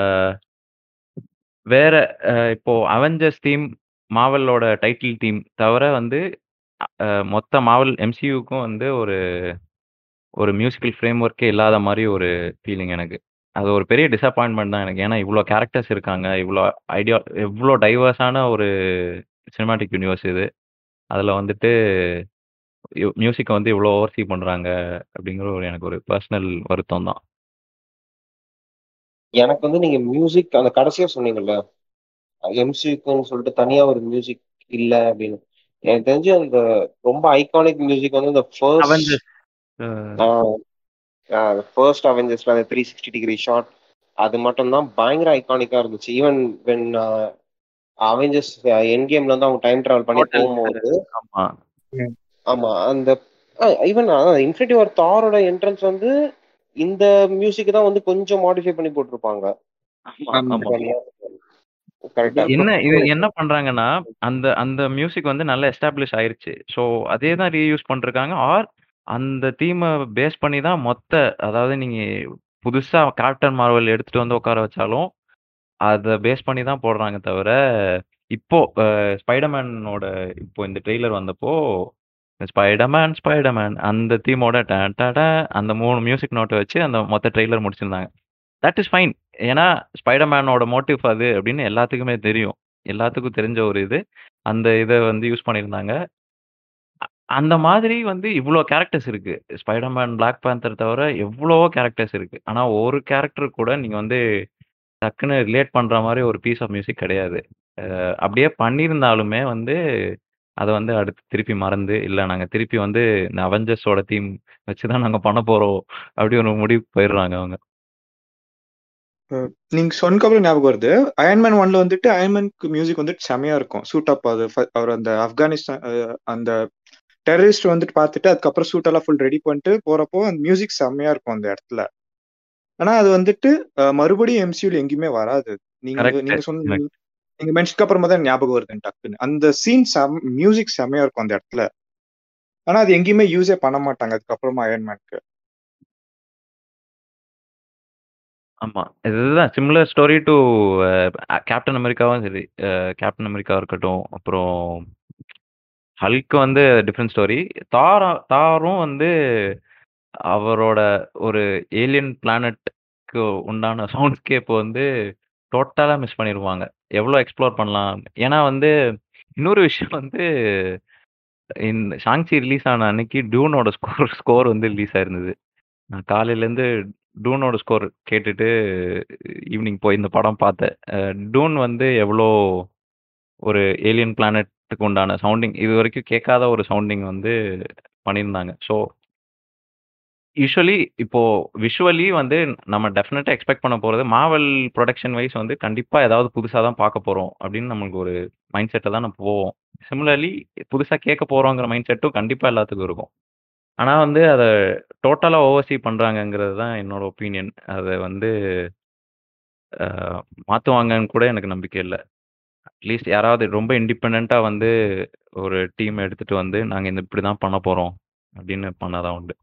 வேற அ இப்போ அவெஞ்சர்ஸ் தீம், மார்வலோட டைட்டில் தீம் தவிர வந்து அ மொத்த மார்வல் எம்சியூக்கும் வந்து ஒரு ஒரு மியூசிக்கல் ஃப்ரேம் ஒர்க்கே இல்லாத மாரி ஒரு ஃபீலிங் எனக்கு. அது ஒரு பெரிய டிசப்பாயின்ட்மென்ட் தான் எனக்கு. ஏன்னா இவ்ளோ கேரக்டர்ஸ் இருக்காங்க. இவ்ளோ ஐடியா எவ்ளோ டைவர்ஸான ஒரு சினிமாட்டிக் யூனிவர்ஸ் இது. அதுல வந்துட்டு யு மியூசிக்க வந்து இவ்ளோ ஓவர்சி பண்றாங்க அப்படிங்கிற ஒரு எனக்கு ஒரு பெர்சனல் வருத்தம் தான். எனக்கு வந்து நீங்க மியூசிக் அந்த கடைசியா சொன்னீங்கல்ல, எம்சிக்குன்னு சொல்லிட்டு தனியா ஒரு மியூசிக் இல்ல அப்படின்னு. எனக்கு தெரிஞ்சு அந்த ரொம்ப ஐகானிக் மியூசிக் வந்து இந்த ஃபர்ஸ்ட் அவெஞ்சர்ஸ் அ ஃபர்ஸ்ட் அவெஞ்சர்ஸ்ல அந்த த்ரீ சிக்ஸ்டி டிகிரி ஷாட் அது மட்டும் தான் பயங்கர ஐகானிக்கா இருந்துச்சு. ஈவன் வென் அவெஞ்சர்ஸ் என் கேம்ல இருந்து அவங்க டைம் டிராவல் பண்ணி டோட்டல் போகும்போது, ஆமா. ம். ஆமா அந்த ஈவன் இன்ஃபினிட்டி வார் தாரோட என்ட்ரன்ஸ் வந்து இந்த மியூசிக் தான் வந்து கொஞ்சம் மாடிஃபை பண்ணி போட்டிருப்பாங்க. ஆமா, ஆமா. ஆமா. கரெக்டா என்ன இது என்ன பண்றாங்கன்னா, அந்த அந்த மியூசிக் வந்து நல்லா எஸ்டாப்ளிஷ் ஆயிருச்சு. ஸோ அதே தான் ரீயூஸ் பண்ருக்காங்க. ஆர் அந்த தீம பேஸ் பண்ணி தான் மொத்த அதாவது நீங்க புதுசா கேப்டன் மார்வெல் எடுத்துட்டு வந்து உட்கார வச்சாலும், அத பேஸ் பண்ணி தான் போடுறாங்க தவிர, இப்போ அ ஸ்பைடர்மேனோட இப்போ இந்த ட்ரெய்லர் வந்தப்போ, ஸ்பைடர்மேன் ஸ்பைடர்மேன் அந்த தீமோட டன் டட அந்த மூணு மியூசிக் நோட்ட வச்சு அந்த மொத்த ட்ரெய்லர் முடிச்சிருந்தாங்க. That is fine. ஏன்னா, ஸ்பைடர்மேனோட மோட்டிவ் அது அப்படின்னு எல்லாத்துக்குமே தெரியும். எல்லாத்துக்கும் தெரிஞ்ச ஒரு இது. அந்த இத வந்து யூஸ் பண்ணியிருந்தாங்க. அந்த மாதிரி வந்து இவ்ளோ கேரக்டர்ஸ் இருக்கு. ஸ்பைடர்மேன், பிளாக் பேந்தர் தவிர எவ்வளவோ கேரக்டர்ஸ் இருக்கு. ஆனா, ஒரு கேரக்டர் கூட நீங்க வந்து டக்குன்னு ரிலேட் பண்ற மாரி ஒரு பீஸ் ஆஃப் மியூசிக் கிடையாது. அ அப்படியே பண்ணியிருந்தாலுமே வந்து, அத வந்து அடுத்து திருப்பி மறந்து, இல்ல நாங்க திருப்பி வந்து இந்த அவெஞ்சர்ஸோட தீம் வச்சு தான் நாங்க பண்ண போறோம். அப்படி ஒரு முடிவுக்கு போயிடுறாங்க அவங்க. அஹ் நீங்க சொன்னதுக்கப்புறம் ஞாபகம் வருது. அயன்மேன் ஒன்ல வந்துட்டு அயன்மேனுக்கு மியூசிக் வந்துட்டு செமையா இருக்கும். சூட் அப் அது ஃப- அவர் அந்த ஆப்கானிஸ்தான் அஹ் அந்த டெரரிஸ்ட் வந்துட்டு பார்த்துட்டு அதுக்கப்புறம் சூட் எல்லாம் ஃபுல் ரெடி பண்ணிட்டு போறப்போ அந்த மியூசிக் செமையா இருக்கும் அந்த இடத்துல. ஆனா அது வந்துட்டு அஹ், மறுபடியும் எம்சியூல எங்கேயுமே வராது. நீங்க கரெக்ட். நீங்க சொன்ன நீங்க நீங்க மென்ஷனுக்கு அப்புறமா தான் ஞாபகம் வருது எனக்கு டக்குன்னு. அந்த சீன் செம் மியூசிக் செமையா இருக்கும் அந்த இடத்துல. ஆனா அது எங்கேயுமே யூஸே பண்ண மாட்டாங்க அதுக்கப்புறமா அயன்மேனுக்கு. ஆமா. இதுதான் similar story to uh captain அமெரிக்காவும் சரி. அ கேப்டன் அமெரிக்கா இருக்கட்டும், அப்புறம் ஹல்க் வந்து டிஃபரண்ட் ஸ்டோரி. தாரா தாரும் வந்து அவரோட ஒரு ஏலியன் பிளானட் மார்வலுக்கு உண்டான சவுண்ட்ஸ்கேப் வந்து டோட்டலா மிஸ் பண்ணிருவாங்க. எவ்வளோ எக்ஸ்ப்ளோர் பண்ணலாம். ஏன்னா வந்து இன்னொரு விஷயம் வந்து இந்த ஷாங்சி ரிலீஸ் ஆன அன்னைக்கு டூனோட ஸ்கோர் ஸ்கோர் வந்து ரிலீஸ் ஆயிருந்தது. நான் காலையிலேருந்து டூனோட ஸ்கோர் கேட்டுட்டு ஈவினிங் போய் இந்த படம் பார்த்தேன். அஹ் டூன் வந்து எவ்வளோ ஒரு ஏலியன் பிளானட்டுக்கு உண்டான சவுண்டிங் இது வரைக்கும் கேட்காத ஒரு சவுண்டிங் வந்து பண்ணியிருந்தாங்க. ஸோ யூசுவலி இப்போ விஷுவலி வந்து நம்ம டெஃபினட்டா எக்ஸ்பெக்ட் பண்ண போறது மார்வல் ப்ரொடக்ஷன் வைஸ் வந்து கண்டிப்பா ஏதாவது புதுசா தான் பார்க்க போறோம் அப்படின்னு நம்மளுக்கு ஒரு மைண்ட் செட்டில் தான் நம்ம போவோம். சிமிலர்லி புதுசா கேட்க போறோங்கிற மைண்ட் செட்டும் கண்டிப்பா எல்லாத்துக்கும் இருக்கும். ஆனா வந்து அத டோட்டலா ஓவர்சீ பண்றாங்கங்கிறது தான் என்னோட ஒப்பீனியன். அத வந்து அ மாத்துவாங்கன்னு கூட எனக்கு நம்பிக்கை இல்ல. அட்லீஸ்ட் யாராவது ரொம்ப இண்டிபெண்டன்ட்டா வந்து ஒரு டீம் எடுத்துட்டு வந்து நாங்க இந்த இப்படி தான் பண்ண போறோம் அப்படின்னு பண்ணா தான் உண்டு.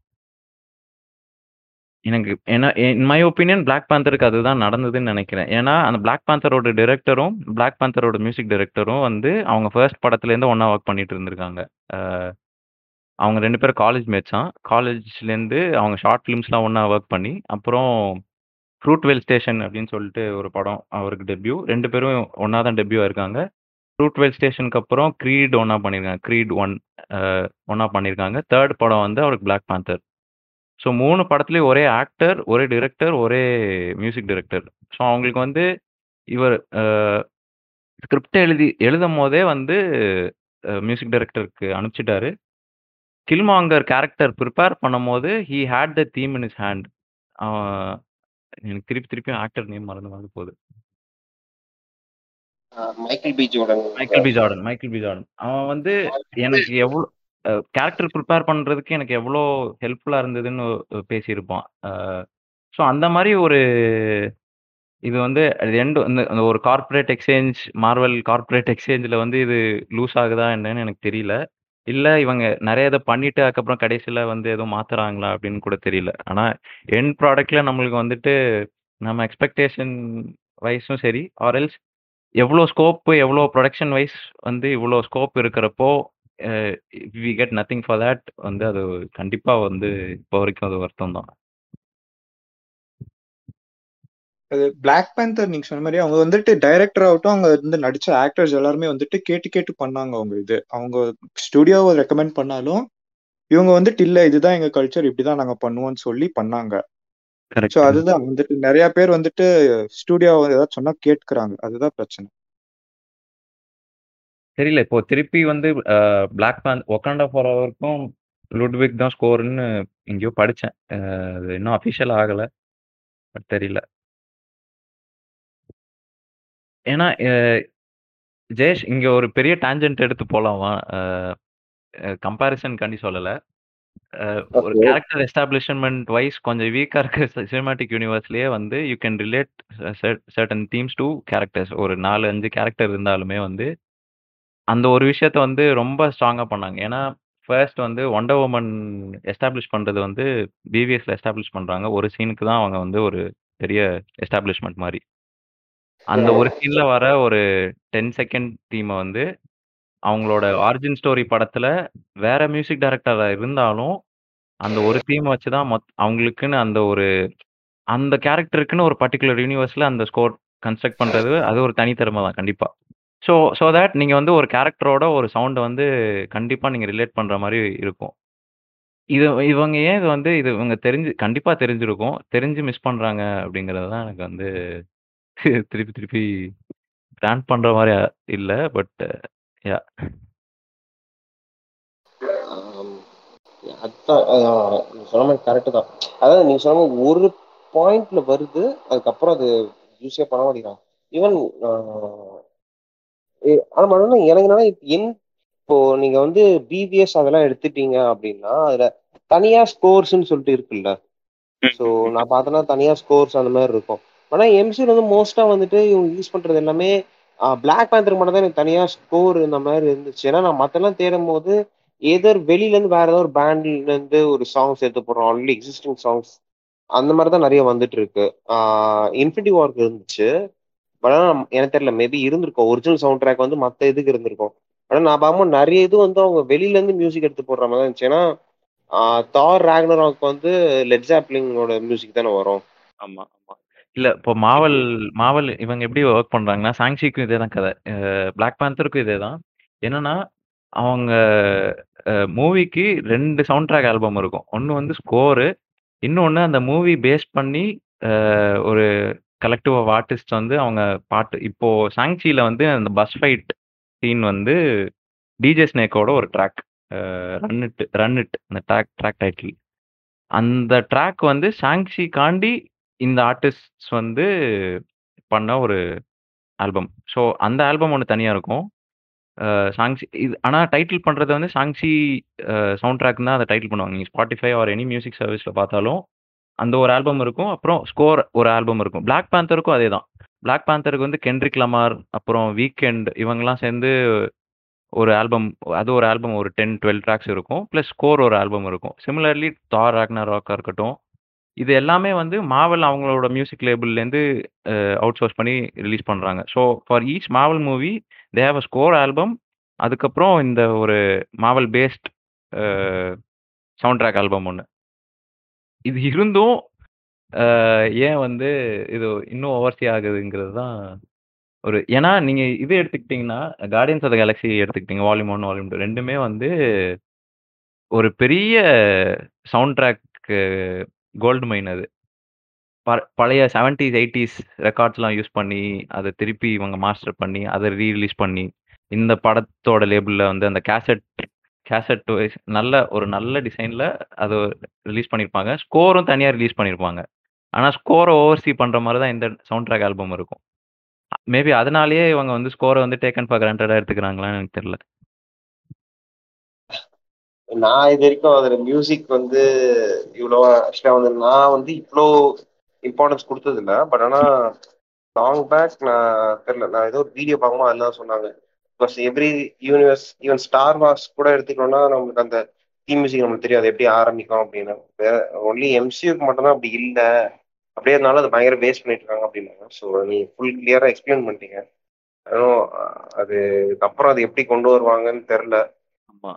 எனக்கு ஏன்னா இன் மை ஒப்பீனியன் பிளாக் பேந்தருக்கு அதுதான் நடந்ததுன்னு நினைக்கிறேன். ஏன்னா அந்த பிளாக் பேந்தரோட டைரக்டரும் பிளாக் பேந்தரோட மியூசிக் டைரக்டரும் வந்து அவங்க ஃபர்ஸ்ட் படத்துலேருந்து ஒண்ணா ஒர்க் பண்ணிட்டு இருந்திருக்காங்க. அஹ் அவங்க ரெண்டு பேரும் காலேஜ் மேட்சான். காலேஜ்லேருந்து அவங்க ஷார்ட் ஃபிலிம்ஸ்லாம் ஒண்ணா ஒர்க் பண்ணி அப்புறம் ஃப்ரூட்வெல் ஸ்டேஷன் அப்படின்னு சொல்லிட்டு ஒரு படம் அவருக்கு டெபியூ. ரெண்டு பேரும் ஒண்ணா தான் டெபியூ ஆயிருக்காங்க. ஃப்ரூட்வெல் ஸ்டேஷனுக்கு அப்புறம் க்ரீட் ஒண்ணா பண்ணியிருக்காங்க. க்ரீட் ஒன் ஒண்ணா பண்ணியிருக்காங்க. தேர்ட் படம் வந்து அவருக்கு பிளாக் பேந்தர். ஸோ மூணு படத்துலயும் ஒரே ஆக்டர், ஒரே டைரக்டர், ஒரே மியூசிக் டைரக்டர். ஸோ அவங்களுக்கு வந்து இவர் ஸ்கிரிப்ட் எழுதி எழுதும் போதே வந்து மியூசிக் டைரக்டருக்கு அனுப்பிச்சிட்டாரு. கில்மாங்கர் கேரக்டர் ப்ரிப்பேர் பண்ணும்போது he had the theme in is hand. எனக்கு திருப்பி திருப்பியும் ஆக்டர் நேம் மறந்து மறந்து போகுது. Michael B Jordan. Michael B Jordan Michael B Jordan அவன் வந்து எனக்கு எவ்வளோ கேரக்டர் ப்ரிப்பேர் பண்ணுறதுக்கு எனக்கு எவ்வளோ ஹெல்ப்ஃபுல்லாக இருந்ததுன்னு பேசியிருப்பான். ஸோ அந்த மாதிரி ஒரு இது வந்து எண்டு இந்த அந்த ஒரு கார்ப்பரேட் எக்ஸ்சேஞ்ச் மார்வல் கார்ப்பரேட் எக்ஸ்சேஞ்சில் வந்து இது லூஸ் ஆகுதா என்னன்னு எனக்கு தெரியல. இல்லை இவங்க நிறைய இதை பண்ணிட்டு அதுக்கப்புறம் கடைசியில் வந்து எதுவும் மாத்துறாங்களா அப்படின்னு கூட தெரியல. ஆனால் எண்ட் ப்ராடக்ட்ல நம்மளுக்கு வந்துட்டு நம்ம எக்ஸ்பெக்டேஷன் வைஸும் சரி ஆர்எல்ஸ் எவ்வளோ ஸ்கோப்பு எவ்வளோ ப்ரொடக்ஷன் வைஸ் வந்து இவ்வளோ ஸ்கோப் இருக்கிறப்போ we get nothing for that வந்து அது கண்டிப்பாக வந்து இப்போ வரைக்கும் அது வருத்தம் தான். அது பிளாக் பேந்தர் நீங்க சொன்ன மாதிரி அவங்க வந்துட்டு டைரக்டர் ஆகட்டும் அவங்க வந்து நடிச்ச ஆக்டர்ஸ் எல்லாருமே வந்துட்டு கேட்டு கேட்டு பண்ணாங்க. அவங்க இது அவங்க ஸ்டுடியோவை ரெக்கமெண்ட் பண்ணாலும் இவங்க வந்துட்டு இல்ல இதுதான் எங்க கல்ச்சர் இப்படிதான் நாங்க பண்ணுவோம்னு சொல்லி பண்ணாங்க. ஸோ அதுதான் வந்துட்டு நிறைய பேர் வந்துட்டு ஸ்டுடியோ ஏதாவது சொன்னா கேட்கிறாங்க. அதுதான் பிரச்சனை. தெரியல இப்போ திருப்பி வந்து பிளாக் பேன் ஒக்காண்டா ஃபாரோவருக்கும் லுட்விக் தான் ஸ்கோர்னு எங்கேயோ படித்தேன். அது இன்னும் அஃபிஷியல் ஆகலை, பட் தெரியல. ஏன்னா ஜெயேஷ் இங்கே ஒரு பெரிய டான்ஜென்ட் எடுத்து போகலாமா? கம்பேரிசன் கண்டி சொல்லலை. ஒரு கேரக்டர் எஸ்டாப்ளிஷ்மெண்ட் வைஸ் கொஞ்சம் வீக்காக இருக்க சினிமாட்டிக் யூனிவர்ஸ்லேயே வந்து you can relate certain themes to characters. ஒரு நாலு அஞ்சு கேரக்டர் இருந்தாலுமே வந்து அந்த ஒரு விஷயத்த வந்து ரொம்ப ஸ்ட்ராங்காக பண்ணாங்க. ஏன்னா ஃபர்ஸ்ட் வந்து ஒண்டர் உமன் எஸ்டாப்ளிஷ் பண்ணுறது வந்து பிவிஎஸ்ல எஸ்டாப்ளிஷ் பண்ணுறாங்க. ஒரு சீனுக்கு தான் அவங்க வந்து ஒரு பெரிய எஸ்டாப்ளிஷ்மெண்ட் மாதிரி. அந்த ஒரு சீன்ல வர ஒரு டென் செகண்ட் தீமை வந்து அவங்களோட ஆரிஜின் ஸ்டோரி படத்துல வேற மியூசிக் டைரக்டரா இருந்தாலும் அந்த ஒரு தீமை வச்சு தான் மொத் அவங்களுக்குன்னு அந்த ஒரு அந்த கேரக்டருக்குன்னு ஒரு பர்டிகுலர் யூனிவர்ஸ்ல அந்த ஸ்கோர் கன்ஸ்ட்ரக்ட் பண்றது அது ஒரு தனித்திறமை தான் கண்டிப்பா. ஸோ ஸோ தட் நீங்க வந்து ஒரு கேரக்டரோட ஒரு சவுண்டை வந்து கண்டிப்பா நீங்க ரிலேட் பண்ற மாதிரி இருக்கும். இது இவங்க ஏன் இது வந்து இது இவங்க தெரிஞ்சு கண்டிப்பா தெரிஞ்சிருக்கும், தெரிஞ்சு மிஸ் பண்றாங்க அப்படிங்கிறது தான் எனக்கு வந்து திருப்பி திருப்பி பிளான் பண்ற மாதிரி இல்ல. பட் யா அதுதான் நீங்க சொன்ன மாதிரி கரெக்டு தான். அதாவது நீங்க சொன்ன மாதிரி ஒரு பாயிண்ட்ல வருது, அதுக்கப்புறம் அது யூஸே பண்ண மாட்டேங்கிறாங்க. ஈவன் ஆனா எனக்கு என்னன்னா என் இப்போ நீங்க வந்து பிவிஎஸ் அதெல்லாம் எடுத்துட்டீங்க அப்படின்னா அதுல தனியா ஸ்கோர்ஸ்ன்னு சொல்லிட்டு இருக்குல்ல. ஸோ நான் பார்த்தேன்னா தனியா ஸ்கோர்ஸ் அந்த மாதிரி இருக்கும். ஆனா எம்சியில் வந்து மோஸ்டா வந்துட்டு இவங்க யூஸ் பண்றது எல்லாமே பிளாக் பேந்தருக்கு மட்டும் தான் எனக்கு தனியா ஸ்கோர் இந்த மாதிரி இருந்துச்சு. ஏன்னா நான் மற்றெல்லாம் தேடும் போது ஏதோ வெளியில இருந்து வேற ஏதோ ஒரு பேண்ட்ல இருந்து ஒரு சாங்ஸ் எடுத்து போடுறோம், ஆல்ரெடி எக்ஸிஸ்டிங் சாங்ஸ் அந்த மாதிரி தான் நிறைய வந்துட்டு இருக்கு. ஆஹ் இன்ஃபினிட்டி வார்க்கு இருந்துச்சு, பட் ஆனால் எனக்கு தெரியல, மேபி இருந்திருக்கும் ஒரிஜினல் சவுண்ட் ட்ராக் வந்து மற்ற இதுக்கு இருந்திருக்கும். ஆனால் நான் பார்க்கும்போது நிறைய இது வந்து அவங்க வெளியில இருந்து மியூசிக் எடுத்து போடுற மாதிரி தான் இருந்துச்சு. ஏன்னா தார் ராக்னராக் வந்து லெட் ஜாப்லிங்கோட மியூசிக் தானே வரும். ஆமா ஆமா இல்ல இப்போ மாவல் மாவல் இவங்க எப்படி ஒர்க் பண்றாங்கன்னா, சாங்ஷிக்கும் இதே தான் கதை. அ பிளாக் பேந்தருக்கும் இதே தான். என்னன்னா, அவங்க அ மூவிக்கு ரெண்டு சவுண்ட் ட்ராக் ஆல்பம் இருக்கும். ஒண்ணு வந்து ஸ்கோரு, இன்னொன்னு அந்த மூவி பேஸ் பண்ணி அ ஒரு கலெக்டிவ் ஆஃப் ஆர்டிஸ்ட் வந்து அவங்க பாட்டு இப்போ சாங்சில வந்து அந்த பஸ் ஃபைட் சீன் வந்து டிஜே ஸ்னேக்கோட ஒரு track. Uh run it run it அந்த ட்ராக் ட்ராக் டைட்டில். அந்த ட்ராக் வந்து சாங்ஷிக்காண்டி இந்த ஆர்டிஸ்ட்ஸ் வந்து பண்ண ஒரு ஆல்பம். ஸோ அந்த ஆல்பம் ஒண்ணு தனியா இருக்கும். அ சாங்ஸி இது ஆனா டைட்டில் பண்றது வந்து சாங்ஸி அ சவுண்ட் ட்ராக்ன்னு தான் அத டைட்டில் பண்ணுவாங்க. நீங்க Spotify ஆர் எனி மியூசிக் சர்வீஸ்ல பார்த்தாலும், அந்த ஒரு ஆல்பம் இருக்கும். அப்புறம் ஸ்கோர் ஒரு ஆல்பம் இருக்கும். பிளாக் பேந்தருக்கும் அதேதான். பிளாக் பேந்தருக்கு வந்து கென்ட்ரிக் லமார், அப்புறம் வீக்கெண்ட் இவங்கலாம் சேர்ந்து ஒரு ஆல்பம் அது ஒரு ஆல்பம் ஒரு பத்து, பன்னிரண்டு ட்ராக்ஸ் இருக்கும். பிளஸ் ஸ்கோர் ஒரு ஆல்பம் இருக்கும். சிமிலர்லி தார் ராக்னராக்கா இருக்கட்டும். இது எல்லாமே வந்து மாவெல் அவங்களோட மியூசிக் லேபிள்லேருந்து அ அவுட்சோர்ஸ் பண்ணி ரிலீஸ் பண்றாங்க. So for each Marvel movie they have a score album. அதுக்கப்புறம் இந்த ஒரு Marvel based uh soundtrack album ஒண்ணு. இது இருந்தும் அ ஏன் வந்து இது இன்னும் ஓவர்ஸி ஆகுதுங்கிறது தான் ஒரு ஏன்னா நீங்க இது எடுத்துக்கிட்டீங்கன்னா, கார்டியன்ஸ் ஆஃப் த கேலக்ஸி எடுத்துக்கிட்டீங்க வால்யூம் ஒன், வால்யூம் டூ ரெண்டுமே வந்து ஒரு பெரிய சவுண்ட் ட்ராக் கோல்டு மைன் அது. ப பழைய செவன்டீஸ், எய்டீஸ் ரெக்கார்ட்ஸ்லாம் யூஸ் பண்ணி, அத திருப்பி இவங்க மாஸ்டர் பண்ணி, அத ரீ ரிலீஸ் பண்ணி, இந்த படத்தோட லேபிள்ல வந்து அந்த கேசட் கேசட் வைஸ் நல்ல ஒரு நல்ல டிசைன்ல அத ரிலீஸ் பண்ணியிருப்பாங்க. ஸ்கோரும் தனியா ரிலீஸ் பண்ணியிருப்பாங்க. ஆனா ஸ்கோர ஓவர்சீ பண்ற மாரி தான் இந்த சவுண்ட் ட்ராக் ஆல்பம் இருக்கும். மேபி அதனாலேயே இவங்க வந்து ஸ்கோர வந்து டேக்கன் ஃபார் கிராண்டடா எடுத்துக்கிறாங்களான்னு எனக்கு தெரியல. நான் இது வரைக்கும் அதுல மியூசிக் வந்து இவ்வளோ ஆக்சுவலா வந்து நான் வந்து இவ்வளோ இம்பார்ட்டன்ஸ் கொடுத்தது இல்லை. பட் ஆனா லாங் பேக் நான் தெரியல, நான் ஏதோ ஒரு வீடியோ பார்க்கும்போது அதெல்லாம் சொன்னாங்க. Because every universe even Star Wars கூட எடுத்துக்கணும்னா நம்மளுக்கு அந்த தீம் மியூசிக் நம்மளுக்கு தெரியாது எப்படி ஆரம்பிக்கும் அப்படின்னு. ஒன்லி எம்சியூக்கு மட்டும்தான் அப்படி இல்லை. அப்படியே இருந்தாலும் அது பயங்கர பேஸ் பண்ணிட்டு இருக்காங்க அப்படின்னாங்க. ஸோ நீ ஃபுல் கிளியரா எக்ஸ்பிளைன் பண்ணிட்டீங்க. அதுவும் அது அப்புறம் அது எப்படி கொண்டு வருவாங்கன்னு தெரியல. ஆமா.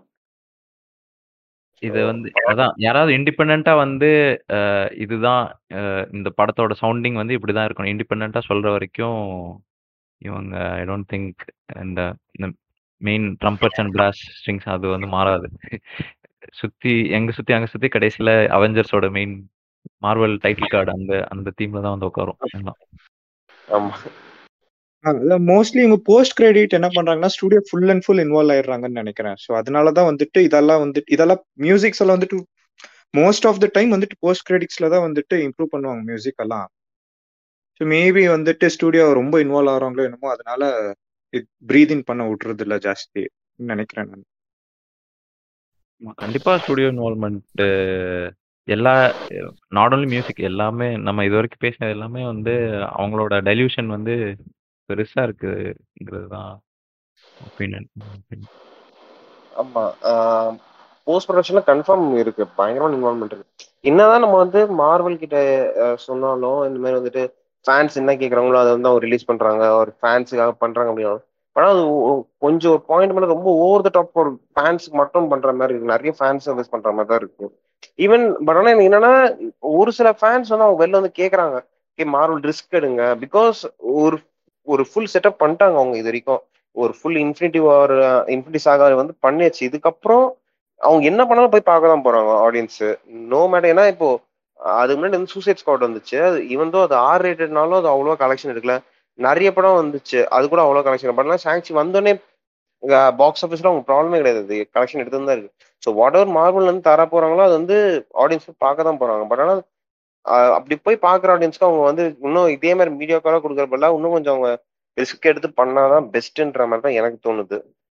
இது வந்து அதான் யாராவது இண்டிபெண்டன்ட்டா வந்து அ இதுதான் அ இந்த படத்தோட சவுண்டிங் வந்து இப்படிதான் இருக்கணும். இண்டிபெண்டன்ட்டா சொல்ற வரைக்கும் இவங்க ஐ டோன்ட் திங்க் இந்த இந்த main trumpets and brass strings அது வந்து மாறாது. சுத்தி எங்க சுத்தி அங்க சுத்தி கடைசியில அவெஞ்சர்ஸோட மெயின் மார்வல் டைட்டில் கார்டு அந்த அந்த தீம்ல தான் வந்து உட்காரும் எல்லாம். ஆமா. மோஸ்ட்லி இவங்க போஸ்ட் கிரெடிட் என்ன பண்றாங்கன்னா studio full and full involve ஆயிடுறாங்கன்னு நினைக்கிறேன். ஸோ அதனாலதான் வந்துட்டு இதெல்லாம் வந்துட்டு இதெல்லாம் மியூசிக்ஸ் எல்லாம் வந்துட்டு மோஸ்ட் ஆஃப் த டைம் வந்துட்டு போஸ்ட் கிரெடிட்ஸ்ல தான் வந்துட்டு இம்ப்ரூவ் பண்ணுவாங்க மியூசிக் எல்லாம். ஸோ மேபி வந்துட்டு ஸ்டுடியோ ரொம்ப இன்வால்வ் ஆகிறாங்களோ என்னமோ, அதனால பிரீத் இன் பண்ண விட்டுறது இல்லை ஜாஸ்தி நினைக்கிறேன் நான். கண்டிப்பா ஸ்டுடியோ இன்வால்வ்மெண்ட் எல்லா நாட் ஓன்லி மியூசிக் எல்லாமே நம்ம இது வரைக்கும் பேசினது எல்லாமே வந்து அவங்களோட டைல்யூஷன் வந்து பெருசா இருக்குங்கிறது தான் ஒப்பீனியன். ஆமா. போஸ்ட் ப்ரொடக்ஷன்ல கன்ஃபார்ம் இருக்கு, பயங்கரமான இன்வால்மெண்ட் இருக்கு. என்னதான் நம்ம வந்து மார்வல் கிட்ட அஹ், சொன்னாலும் இந்த மாதிரி வந்துட்டு ஃபேன்ஸ் என்ன கேட்குறாங்களோ அதை வந்து அவங்க ரிலீஸ் பண்றாங்க, ஒரு ஃபேன்ஸுக்காக பண்றாங்க அப்படின்னா, ஆனால் அது ஒ- கொஞ்சம் ஒரு பாயிண்ட் மேலே ரொம்ப ஓவர் த டாப் ஒரு ஃபேன்ஸுக்கு மட்டும் பண்ற மாதிரி இருக்கு. நிறைய ஃபேன்ஸ் சர்வீஸ் பண்ற மாதிரி தான் இருக்கு ஈவன். பட் ஆனால் எனக்கு என்னன்னா, ஒரு சில ஃபேன்ஸ் வந்து அவங்க வெளில வந்து கேட்குறாங்க, ஓகே மார்வல் ரிஸ்க் எடுங்க, பிகாஸ் ஒரு ஒரு ஃபுல் செட்டப் பண்ணிட்டாங்க அவங்க இது வரைக்கும். ஒரு full infinity war infinity saga வந்து பண்ணியாச்சு. இதுக்கப்புறம் அவங்க என்ன பண்ணாலும் போய் பார்க்க தான் போறாங்க ஆடியன்ஸ். No matter. ஏன்னா இப்போ அதுக்கு முன்னாடி வந்து சூசைட் ஸ்குவாட் வந்துச்சு. ஈவன் தோ அது ஆர் ரேட்டட்னாலும் அது அவ்வளோ கலெக்ஷன் எடுக்கல. நிறைய படம் வந்துச்சு, அது கூட அவ்வளோ கலெக்ஷன் பண்ணலாம். சாங்சி வந்தோடனே பாக்ஸ் ஆஃபீஸ்ல அவங்க ப்ராப்ளமே கிடையாது, கலெக்ஷன் எடுத்து தான் இருக்கு. ஸோ வாட் எவர் மார்வல் வந்து தர போறாங்களோ அது வந்து ஆடியன்ஸ் பார்க்க தான் போறாங்க. பட் ஆனால் அப்படி போய் பார்க்குற ஆடியன்ஸ்க்கு அவங்க வந்து இன்னும் இதே மாதிரி மீடியா காலாக கொடுக்குறப்பல இன்னும் கொஞ்சம் அவங்க ரிஸ்க் எடுத்து பண்ணாதான் பெஸ்ட்ன்ற மாதிரி தான் எனக்கு தோணுது.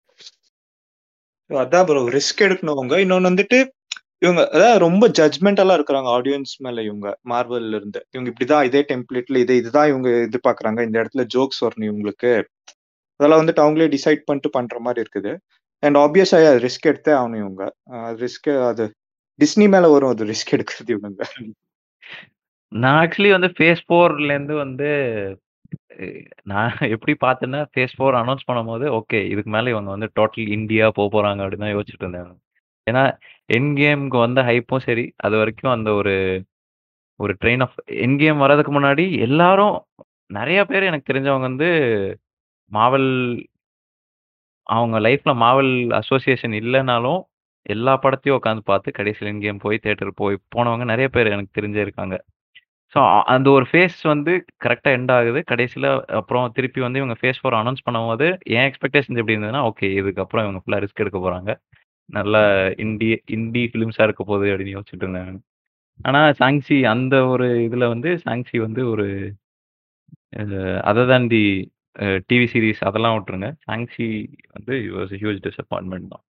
அதான் ப்ரோ ரிஸ்க் எடுக்கணும் அவங்க. இன்னொன்னு வந்துட்டு இவங்க அதான் ரொம்ப ஜட்மெண்டலா இருக்கிறாங்க ஆடியன்ஸ் மேல. இவங்க மார்வல்ல இருந்து இவங்க இப்படிதான் இதே டெம்ப்ளேட்ல இதே இதுதான் இவங்க எதிர்பார்க்கறாங்க, இந்த இடத்துல ஜோக்ஸ் வரணும் இவங்களுக்கு, அதெல்லாம் வந்துட்டு அவங்களே டிசைட் பண்ணிட்டு பண்ற மாதிரி இருக்குது. அண்ட் ஆப்வியஸா ரிஸ்க் எடுத்தே ஆகணும் இவங்க. ரிஸ்க் அது டிஸ்னி மேல வரும், அது ரிஸ்க் எடுக்கிறது இவங்க. நான் ஆக்சுவலி வந்து ஃபேஸ் ஃபோர்லேருந்து வந்து அஹ், நான் எப்படி பார்த்தேன்னா ஃபேஸ் ஃபோர் அனௌன்ஸ் பண்ணும்போது ஓகே இதுக்கு மேலே இவங்க வந்து டோட்டல் இந்தியா போக போகிறாங்க அப்படின்னு தான் யோசிச்சுட்டு இருந்தேன். ஏன்னா என் கேமுக்கு வந்த ஹைப்பும் சரி அது வரைக்கும் அந்த ஒரு ஒரு ட்ரெயின் ஆஃப் எண்ட் கேம் வர்றதுக்கு முன்னாடி எல்லாரும் நெறைய பேர் எனக்கு தெரிஞ்சவங்க வந்து மார்வல் அவங்க லைஃப்ல மார்வல் அசோசியேஷன் இல்லனாலும், எல்லா படத்தையும் உட்காந்து பார்த்து கடைசில எண்ட் கேம் போய் தியேட்டர் போய் போனவங்க நெறைய பேர் எனக்கு தெரிஞ்சே இருக்காங்க. ஸோ அந்த ஒரு ஃபேஸ் வந்து கரெக்ட்டா எண்ட் ஆகுது. கடைசில அப்புறம் திருப்பி வந்து இவங்க ஃபேஸ் ஃபோர் அனவுன்ஸ் பண்ணும்போது, என் எக்ஸ்பெக்டேஷன்ஸ் எப்படி இருந்ததுன்னா, ஓகே இதுக்கப்புறம் இவங்க ஃபுல்லா ரிஸ்க் எடுக்க போறாங்க. நல்ல இண்டி இண்டி ஃபிலிம்ஸா இருக்க போகுது அப்படின்னு யோசிச்சுட்டு இருந்தேன் நானு. ஆனா சாங்ஸி அந்த ஒரு இதுல வந்து சாங்ஸி வந்து ஒரு uh other than the uh TV series அதெல்லாம் விட்டுருங்க. சாங்ஸி வந்து it was a huge disappointment தான்.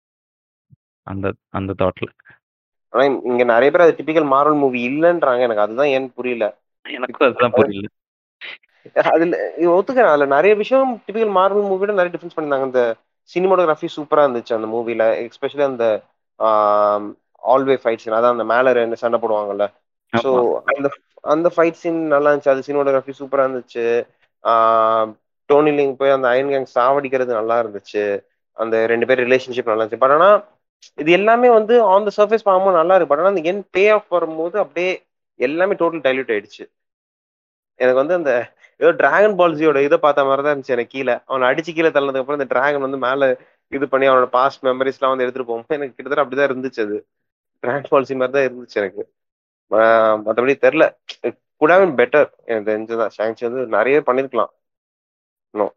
அந்த அந்த தாட்ல. ஆனா இங்க நெறைய பேர் அது டிபிக்கல் மார்வல் மூவி இல்லன்றாங்க. எனக்கு அதுதான் ஏன்னு புரியல. எனக்கும் அதுதான் புரியல. அதுல ஒத்துக்கிறேன். அதுல நெறைய விஷயம் டிபிக்கல் மார்வல் மூவியோட நெறைய டிஃபரன்ஸ் பண்ணிருந்தாங்க. இந்த சினிமாட்டோகிராஃபி சூப்பரா இருந்துச்சு அந்த மூவில. எஸ்பெஷலி அந்த ஆம் ஆல்வே ஃபைட் சீன். அதான் அந்த மேல ரெண்டு சண்டை போடுவாங்கல்ல. ஸோ ஆமா. அந்த அந்த ஃபைட் சீன் நல்லா இருந்துச்சு. அது சினிமாட்டோகிராஃபி சூப்பரா இருந்துச்சு. ஆ டோனி லிங் போய் அந்த அயன் கேங் சாவடிக்கிறது நல்லா இருந்துச்சு. அந்த ரெண்டு பேர் ரிலேஷன்ஷிப் நல்லா இருந்துச்சு. பட் ஆனா இது எல்லாமே வந்து ஆன் த சர்ஃபேஸ் பார்க்கும்போது நல்லா இருக்கு. பட் ஆனா அந்த எண்ட் பே ஆஃப் வரும்போது அப்படியே எல்லாமே டோட்டல் டைல்யூட் ஆயிடுச்சு. எனக்கு வந்து அந்த ஏதோ டிராகன் பால்ஸியோட இதை பார்த்த மாதிரி தான் இருந்துச்சு எனக்கு கீழே. அவனை அடிச்சு கீழே தள்ளதுக்கு அப்புறம் இந்த டிராகன் வந்து மேல இது பண்ணி அவனோட பாஸ்ட் மெமரிஸ் எல்லாம் வந்து எடுத்துட்டு போகும்போது எனக்கு கிட்டத்தட்ட அப்படிதான் இருந்துச்சு. அது டிராகன் பால்சி மாதிரி தான் இருந்துச்சு எனக்கு. ஆஹ் மற்றபடி தெரில. குட் ஹேவ் பீன் பெட்டர் எனக்கு தெரிஞ்சதான். ஷாங்சி வந்து நிறைய பண்ணிருக்கலாம் இன்னும்.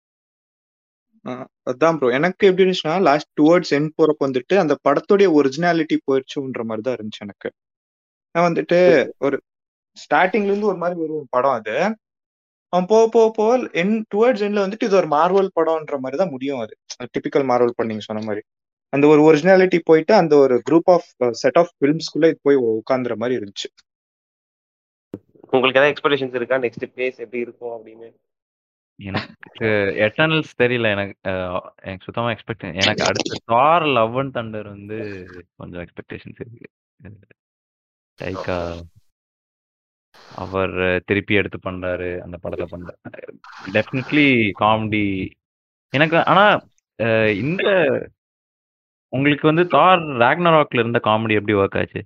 ஆஹ் அதான் ப்ரோ எனக்கு எப்படி இருந்துச்சுன்னா லாஸ்ட் டுவர்ட்ஸ் எண்ட் போறப்ப வந்துட்டு அந்த படத்துடைய ஒரிஜினாலிட்டி போயிடுச்சுன்ற மாதிரி தான் இருந்துச்சு எனக்கு. நான் வந்துட்டு ஒரு ஸ்டார்டிங்ல இருந்து ஒரு மாதிரி ஒரு படம் அது அவன் போக போக போக என் டுவர்ட்ஸ் எண்ட்ல வந்துட்டு இது ஒரு மார்வல் படம்ன்ற மாதிரி தான் முடியும். அது டிபிக்கல் மார்வல் படம் நீங்க சொன்ன மாதிரி அந்த ஒரு ஒரிஜினாலிட்டி போயிட்டு அந்த ஒரு குரூப் ஆஃப் செட் ஆஃப் ஃபிலிம்ஸ்குள்ள இது போய் உட்காந்துற மாதிரி இருந்துச்சு. உங்களுக்கு ஏதாவது எக்ஸ்பெக்டேஷன்ஸ் இருக்கா நெக்ஸ்ட் பேஸ் எப்படி இருக்கும் அப்படின்னு? எனக்கு எட்டர்னல்ஸ் தெரியல. எனக்கு அஹ், எனக்கு சுத்தமா எக்ஸ்பெக்ட் எனக்கு அடுத்து தார் லவ் அண்ட் தண்டர் வந்து கொஞ்சம் எக்ஸ்பெக்டேஷன்ஸ் இருக்கு. டைக்கா அவர் திருப்பி எடுத்து பண்றாரு அந்த படத்தை பண்றாரு. டெஃபினெட்லி காமெடி எனக்கு. ஆனா அஹ், இந்த உங்களுக்கு வந்து தார் ராக்னராக்ல இருந்த காமெடி எப்படி ஒர்க் ஆச்சு?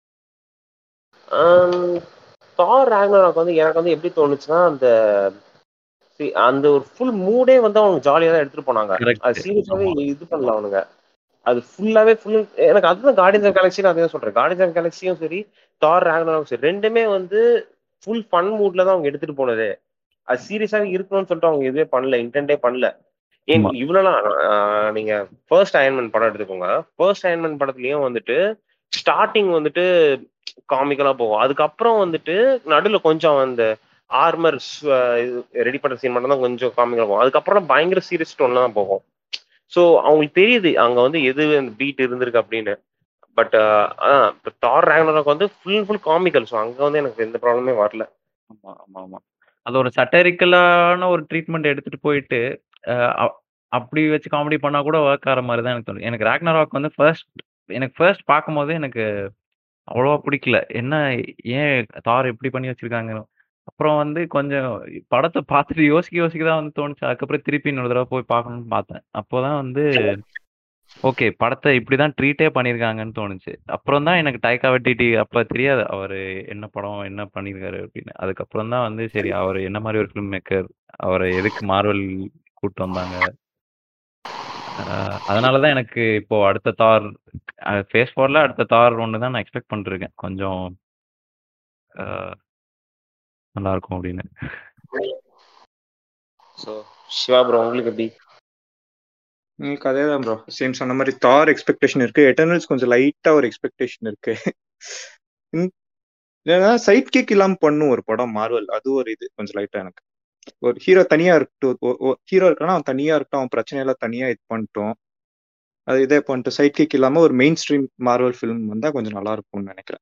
தார் ராக்னராக் வந்து எனக்கு வந்து எப்படி தோணுச்சுன்னா அந்த see, அந்த ஒரு ஃபுல் மூடே வந்து அவங்க ஜாலியா தான் எடுத்துட்டு போனாங்க. அது கரெக்ட். சீரியஸாவே ஆமா. இது பண்ணல அவனுங்க. அது ஃபுல்லாவே ஃபுல் எனக்கு அதுதான் கார்டியன்ஸ் ஆஃப் கேலக்ஸி நான் அதான் சொல்றேன். கார்டியன்ஸ் ஆஃப் கேலக்ஸியும் சரி தார் ராக்னராக்கும் சரி ரெண்டுமே வந்து ஃபுல் ஃபன் மூட்ல தான் அவங்க எடுத்துட்டு போனது. அது சீரியஸாவே இருக்கணும்னு சொல்லிட்டு அவங்க எதுவுமே பண்ணல, இன்டென்டே பண்ணல. ஏன் ஆமா. இவ்வளவுலாம் ஆஹ் நீங்க ஃபர்ஸ்ட் அயன்மேன் படம் எடுத்துக்கோங்க. ஃபர்ஸ்ட் அயன்மேன் படத்துலயும் வந்துட்டு ஸ்டார்டிங் வந்துட்டு காமிக்கலா போகும். அதுக்கப்புறம் வந்துட்டு நடுவுல கொஞ்சம் அந்த ஆர்மர் ரெடி பண்ற சீன் மட்டும் தான் கொஞ்சம் காமிக்கலா போகும். அதுக்கப்புறம் பயங்கர சீரியஸ் டோன்ல தான் போகும். ஸோ அவங்களுக்கு தெரியுது அங்க வந்து எது அந்த பீட் இருந்திருக்கு அப்படின்னு. பட் இப்போ தார் ராக்னராக் வந்து full and full comical. So அங்க வந்து எனக்கு எந்த ப்ராப்ளமே வரல. ஆமா, ஆமா, ஆமா. அது ஒரு சட்டரிக்கலான ஒரு ட்ரீட்மெண்ட் எடுத்துட்டு போயிட்டு, அ அப் அப்படி வச்சு காமெடி பண்ணா கூட ஒர்க் ஆற மாரி தான் எனக்கு தோணுது. எனக்கு ராக்னராக் வந்து ஃபர்ஸ்ட் எனக்கு ஃபர்ஸ்ட் பார்க்கும்போது எனக்கு அவ்வளவா பிடிக்கல. என்ன ஏன் தார் இப்படி பண்ணி வச்சிருக்காங்க? அப்புறம் வந்து கொஞ்சம் படத்த பார்த்துட்டு யோசிக்க யோசிக்க தான் வந்து தோணுச்சு. அதுக்கப்புறம் திருப்பி இன்னொரு தடவ போய் பார்க்கணும்னு பார்த்தேன். அப்போதான் வந்து ஓகே படத்த இப்படிதான் ட்ரீட்டே பண்ணியிருக்காங்கன்னு தோணுச்சு. அப்புறம் தான் எனக்கு டைக்கா வைட்டிட்டி அப்ப தெரியாது அவரு என்ன படம், என்ன பண்ணியிருக்காரு அப்படின்னு. அதுக்கப்புறம் தான் வந்து சரி அவரு என்ன மாரி ஒரு ஃபில்ம் மேக்கர், அவர எதுக்கு மார்வெல் கூட்டு வந்தாங்க. அ அதனால தான் எனக்கு இப்போ அடுத்த தார் அ ஃபேஸ் ஃபோர்ல அடுத்த தார் ஒண்ணு தான் நான் எக்ஸ்பெக்ட் பண்ணிருக்கேன். கொஞ்சம் அ நல்லாருக்கும் அப்படின்னு. ஸோ சிவா ப்ரோ உங்களுக்கு எப்படி? உங்களுக்கு அதே தான் ப்ரோ. சேம் சொன்ன மாதிரி தார் எக்ஸ்பெக்டேஷன் இருக்கு. எட்டர்னல்ஸ் கொஞ்சம் லைட்டா ஒரு எக்ஸ்பெக்டேஷன் இருக்கு. ஏன்னா சைட் கிக் இல்லாம பண்ணும் ஒரு படம் மார்வல். அது ஒரு இது கொஞ்சம் லைட்டா எனக்கு. ஒரு ஹீரோ தனியா இருக்கட்டும், ஹீரோ இருக்கானா அவன் தனியா இருக்கட்டும், அவன் பிரச்சனையெல்லாம் தனியா இது பண்ணிட்டோம். அது இதே பண்ணிட்டு சைட் கிக் இல்லாம ஒரு மெயின் ஸ்ட்ரீம் மார்வல் ஃபிலிம் வந்தா கொஞ்சம் நல்லா இருக்கும்னு நினைக்கிறேன்.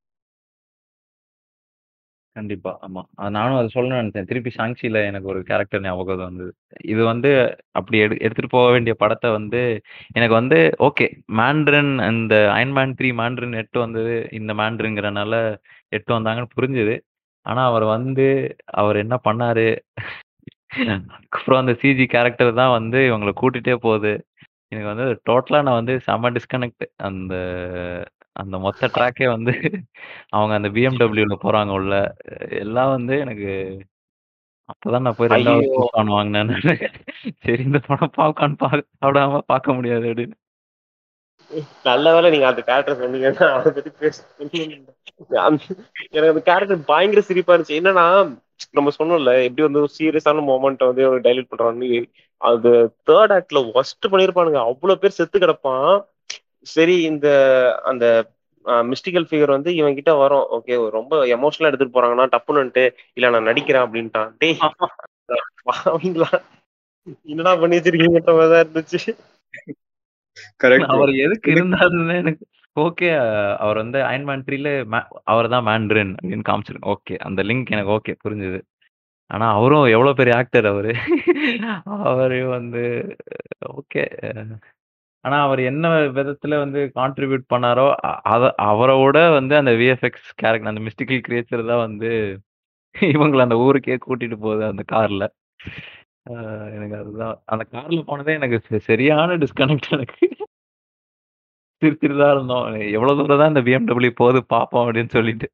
கண்டிப்பா. ஆமா. அ நானும் அத சொல்லணும்னு நெனச்சேன். திருப்பி ஷாங்சில எனக்கு ஒரு கேரக்டர் ஞாபகம் வந்தது. இது வந்து அப்படி எடு எடுத்துட்டு போக வேண்டிய படத்த வந்து எனக்கு வந்து ஓகே மேண்ட்ரின் அந்த அயர்ன் மேன் த்ரீ மேண்ட்ரின் எட்டு வந்தது. இந்த மேண்ட்ரின்ங்கிறனால எட்டு வந்தாங்கன்னு புரிஞ்சுது. ஆனா அவர் வந்து அவர் என்ன பண்ணாரு? அதுக்கப்புறம் அந்த சிஜி கேரக்டர் தான் வந்து இவங்கள கூட்டிட்டே போகுது. எனக்கு வந்து டோட்டலா நான் வந்து செம்ம டிஸ்கனெக்ட். அந்த அந்த மொத்த ட்ராக்கே வந்து அவங்க அந்த பிஎம்டபிள்யூல போறாங்க உள்ள. எல்லாம் வந்து எனக்கு அப்பதான் நான் போய் ரெண்டாவது ஐயோ பாப்கார்ன் வாங்கினேன் நானு. சரி இந்த படம் பாப்கார்ன் பா சாப்பிடாம பார்க்க முடியாது அப்படின்னு. நல்ல வேளை நீங்க அந்த கேரக்டர் சொன்னீங்கன்னா அதை பத்தி பேச அந்த- எனக்கு அந்த கேரக்டர் பயங்கர சிரிப்பா இருந்துச்சு. என்னன்னா நம்ம சொன்னோம்ல எப்படி வந்து ஒரு சீரியஸான மொமெண்ட் வந்து டைலூட் பண்றாங்க. அது தேர்ட் ஆக்ட்ல ஒஸ்ட் பண்ணிருப்பானுங்க. அவ்வளவு பேர் செத்து கிடப்பான். சரி இந்த அந்த மிஸ்டிக்கல் ஃபிகர் வந்து இவன் கிட்ட வரும். ஓகே ரொம்ப எமோஷனலா எடுத்துட்டு போறாங்கன்னா டப்புன்னுட்டு இல்ல நான் நடிக்கிறேன் அப்படின்ட்டான். டேய் பாவீங்களா, என்னடா பண்ணி வச்சிருக்கீங்கன்ற மாதிரிதான் இருந்துச்சு. Correct bro. அவர் எதுக்கு எனக்கு இருந்தாருன்னு எனக்கு ஓகே. அவர் வந்து அயன்மேன் த்ரீல அவர் தான் மேண்ட்ரின் அப்படின்னு காமிச்சிருக்கு. ஓகே அந்த லிங்க் எனக்கு ஓகே புரிஞ்சுது. ஆனா அவரும் எவ்வளவு பெரிய ஆக்டர் அவரு. அவரு வந்து ஓகே. ஆனா அவர் என்ன விதத்துல வந்து கான்ட்ரிபியூட் பண்ணாரோ அ- அத அவரோட வந்து அந்த விஎஃப்எக்ஸ் கேரக்டர் அந்த மிஸ்டிக்கல் கிரியேச்சர் தான் வந்து இவங்களை அந்த ஊருக்கே கூட்டிட்டு போகுது அந்த கார்ல. ஆஹ் எனக்கு அதுதான் அந்த கார்ல போனதே எனக்கு ச- சரியான டிஸ்கனெக்ட் எனக்கு. சிரிச்சிட்டு தான் இருந்தோம். எவ்வளவு தூரம் தான் இந்த பிஎம்டபிள்யூ போகுது பாப்போம் அப்படின்னு சொல்லிட்டு.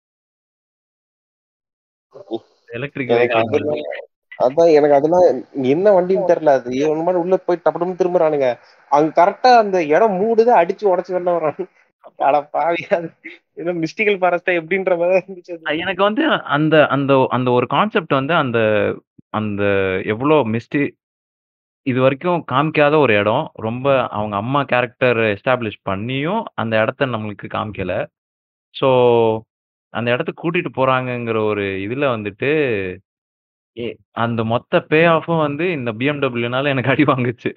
எலக்ட்ரிக் எனக்கு வெஹிக்கிள் மாதிரி. அதெல்லாம் அதான் எனக்கு அதெல்லாம் என்ன வண்டின்னு தெரியல. அது ஏழு மாதிரி உள்ள போய் டப்பு திரும்புறானுங்க. அங்க கரெக்டா அந்த இடம் மூடுது, அடிச்சு உடச்சு வெளில வரானு. அட பாவி, அது ஏதோ மிஸ்டிக்கல் ஃபாரஸ்டா எப்படின்ற மாதிரி இருந்துச்சு அது. அஹ் எனக்கு வந்து அந்த அந்த அந்த ஒரு கான்செப்ட் வந்து அந்த அந்த எவ்வளோ மிஸ்டி இது வரைக்கும் காமிக்காத ஒரு இடம். ரொம்ப அவங்க அம்மா கேரக்டர் எஸ்டாப்ளிஷ் பண்ணியும் அந்த இடத்த நம்மளுக்கு காமிக்கல. ஸோ அந்த இடத்துக்கு கூட்டிட்டு போறாங்கங்கிற ஒரு இதுல வந்துட்டு எ அந்த மொத்த பே ஆஃப்பும் வந்து இந்த பிஎம்டபிள்யூனால எனக்கு அடி வாங்குச்சு.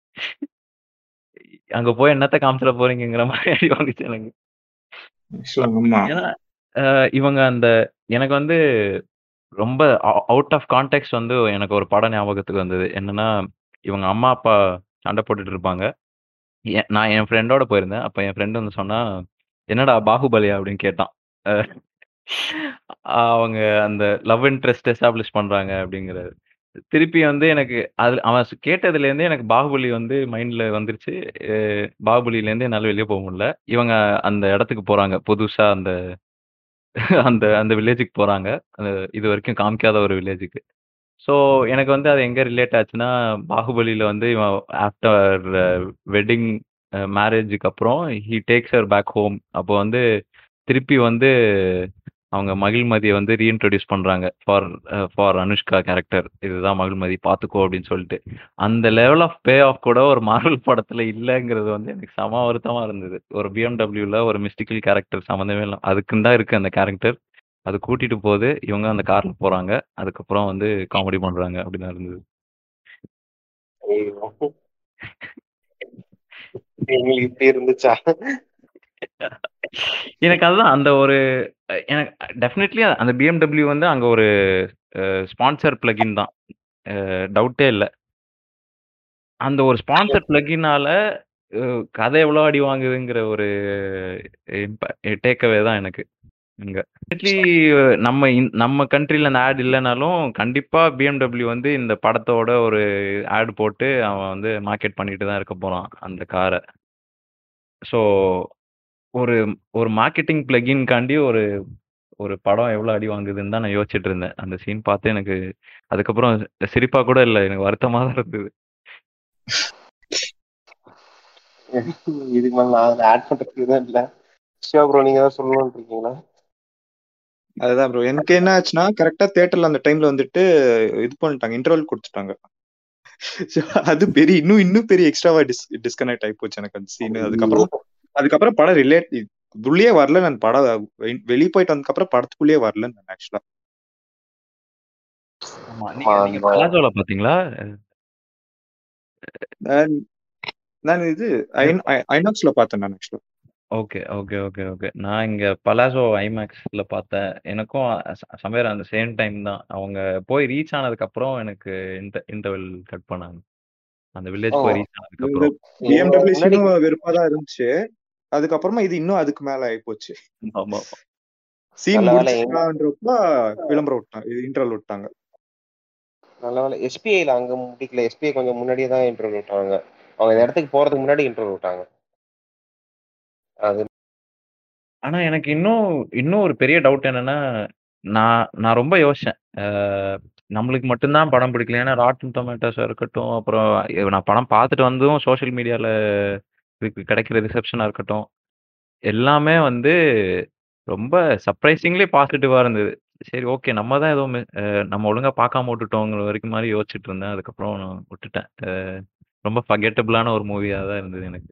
அங்க போய் என்னத்த காமிச்சிட போறீங்கங்கிற மாதிரி அடி வாங்குச்சு எனக்கு. actually ஆமா. ஏன்னா அ இவங்க அந்த எனக்கு வந்து ரொம்ப அவுட் ஆஃப் கான்டெக்ஸ்ட் வந்து எனக்கு ஒரு படம் ஞாபகத்துக்கு வந்தது. என்னன்னா, இவங்க அம்மா, அப்பா சண்டை போட்டுட்டு இருப்பாங்க. எ நான் என் ஃப்ரெண்டோட போயிருந்தேன். அப்ப என் ஃப்ரெண்ட் வந்து சொன்னான், "என்னடா பாகுபலியா?" அப்படின்னு கேட்டான். அ அவங்க அந்த லவ் இன்ட்ரெஸ்ட் எஸ்டாப்ளிஷ் பண்றாங்க அப்படிங்கிறது. திருப்பி வந்து எனக்கு அது அவன் ஸ் கேட்டதுலேருந்தே எனக்கு பாகுபலி வந்து மைண்ட்ல வந்துருச்சு. அ பாகுபலிலேருந்து என்னால வெளிய போ முடியல. இவங்க அந்த இடத்துக்கு போறாங்க. புதுசா அந்த அந்த அந்த வில்லேஜுக்கு போறாங்க. அ இதுவரைக்கும் காமிக்காத ஒரு வில்லேஜுக்கு. ஸோ எனக்கு வந்து அது எங்க ரிலேட் ஆச்சுன்னா, பாகுபலியில வந்து இவன் ஆஃப்டர் வெட்டிங் அ மேரேஜுக்கு அப்புறம் he takes her back home. அப்போ வந்து திருப்பி வந்து அவங்க மகிழ்மதிய வந்து ரீஇன்ட்ரோடியூஸ் பண்றாங்க. For uh for Anushka character. இதுதான் மகிழ்மதி பார்த்துக்கோ அப்படின்னு சொல்லிட்டு. அந்த லெவல் ஆஃப் பே ஆஃப் கூட ஒரு மார்வல் படத்துல இல்லங்கிறது வந்து எனக்கு செம வருத்தமா இருந்தது. ஒரு பிஎம்டபிள்யூல ஒரு மிஸ்டிக்கல் கேரக்டர் சம்மந்தமே இல்ல. அதுக்குன்னு தான் இருக்கு அந்த கேரக்டர். அது கூட்டிட்டு போகுது. இவங்க அந்த கார்ல போறாங்க. அதுக்கப்புறம் வந்து காமெடி பண்றாங்க. அப்படிதான் இருந்தது. ஐயோ, எங்களுக்கு இப்படி இருந்துச்சா? எனக்கு அதுதான் அந்த ஒரு அ எனக்கு டெஃபினெட்லி அந்த பிஎம்டபிள்யூ வந்து அங்க ஒரு அ ஸ்பான்சர் பிளகின் தான். அ டவுட்டே இல்ல. அந்த ஒரு ஸ்பான்சர் பிளகினால அ கதை எவ்வளோ அடி வாங்குதுங்கிற ஒரு இம்ப டேக் அவே தான் எனக்கு இங்க. டெஃபினெட்லி நம்ம இந் நம்ம கண்ட்ரில அந்த ஆட் இல்லனாலும், கண்டிப்பா பிஎம்டபிள்யூ வந்து இந்த படத்தோட ஒரு ஆட் போட்டு அவன் வந்து மார்க்கெட் பண்ணிட்டு தான் இருக்க போறான் அந்த கார. ஸோ ஒரு ஒரு மார்க்கெட்டிங் பிளகின்காண்டி ஒரு ஒரு படம் எவ்வளோ அடி வாங்குதுன்னு தான் நான் யோசிச்சுட்டு இருந்தேன். அந்த சீன் பார்த்து எனக்கு அதுக்கப்புறம் சிரிப்பா கூட இல்ல. எனக்கு வருத்தமா தான் இருந்தது. இதுக்கு மேல நான் ஆட் பண்றதுக்கு தான் இல்ல. சிவா ப்ரோ, நீங்க ஏதாவது சொல்லணும்னு இருக்கீங்களா? அதுதான் ப்ரோ. எனக்கு என்ன ஆச்சுன்னா கரெக்டா தியேட்டர்ல அந்த டைம்ல வந்துட்டு இது பண்ணிட்டாங்க, இன்டர்வல் கொடுத்துட்டாங்க. So, அது பெரிய இன்னும் இன்னும் பெரிய எக்ஸ்ட்ராவா டிஸ் டிஸ்கனெக்ட் ஆகி போச்சு எனக்கு அந்த சீன். அதுக்கப்புறம் அதுக்கப்புறம் படம் ரிலேட் உள்ளே வரல. நான் படம் வெளியே போயிட்டு வந்ததுக்கு அப்புறம் படத்துக்குள்ளேயே வரல நான் ஆக்சுவலா. ஆமா. நீங்க நீங்க பலாசோல பார்த்தீங்களா? நான் நான் இது ஐநாக்ஸ்ல பார்த்தேன் நான் ஆக்சுவலா. Okay, okay, okay, okay. நான் இங்க பலாசோ ஐமேக்ஸ்ல பார்த்தேன். எனக்கும் ச சம்வேர் அந்த சேம் டைம் தான். அவங்க போய் ரீச் ஆனதுக்கப்புறம் எனக்கு இன்ட இன்டர்வல் கட் பண்ணாங்க. அந்த வில்லேஜ் போய் ரீச் இது ஆனதுக்கப்புறம். பிஎம்டபிள்யூ முன்னாடி சீனும் வெறுப்பா தான் இருந்துச்சு. அதுக்கப்புறமா இது இன்னும் அதுக்கு மேல ஆகி போச்சு. ஆமா. சீன் நல்ல வேலை முடிச்சுட்டான்றப்ப விளம்பரம் விட்டாங்க, இது இன்டர்வல் விட்டாங்க. நல்ல வேலை எஸ்பிஐல அங்க முடிக்கல. எஸ்பிஐ கொஞ்சம் முன்னாடியே தான் இன்டர்வியூ விட்டாங்க. அவங்க இந்த இடத்துக்கு போறதுக்கு முன்னாடி இன்டர்வியூ விட்டாங்க. அது ஆனா எனக்கு இன்னும் இன்னும் ஒரு பெரிய டவுட் என்னன்னா, நான் நான் ரொம்ப யோசிச்சேன். அ நம்மளுக்கு மட்டும் தான் படம் பிடிக்கல. ஏன்னா ராட்டன் டொமேட்டோஸா இருக்கட்டும், அப்புறம் நான் படம் பார்த்துட்டு வந்தும் சோஷியல் மீடியால இதுக்கு கிடைக்கிற ரிசப்ஷனா இருக்கட்டும், எல்லாமே வந்து ரொம்ப சர்ப்ரைசிங்லி பாசிட்டிவா இருந்தது. சரி ஓகே நம்ம தான் ஏதோ மி அ நம்ம ஒழுங்கா பார்க்காம விட்டுட்டோங்கிற வரைக்கும் மாரி யோசிச்சுட்டு இருந்தேன். அதுக்கப்புறம் நான் விட்டுட்டேன். அ ரொம்ப ஃபர்கெட்டபிளான ஒரு மூவியா தான் இருந்தது எனக்கு.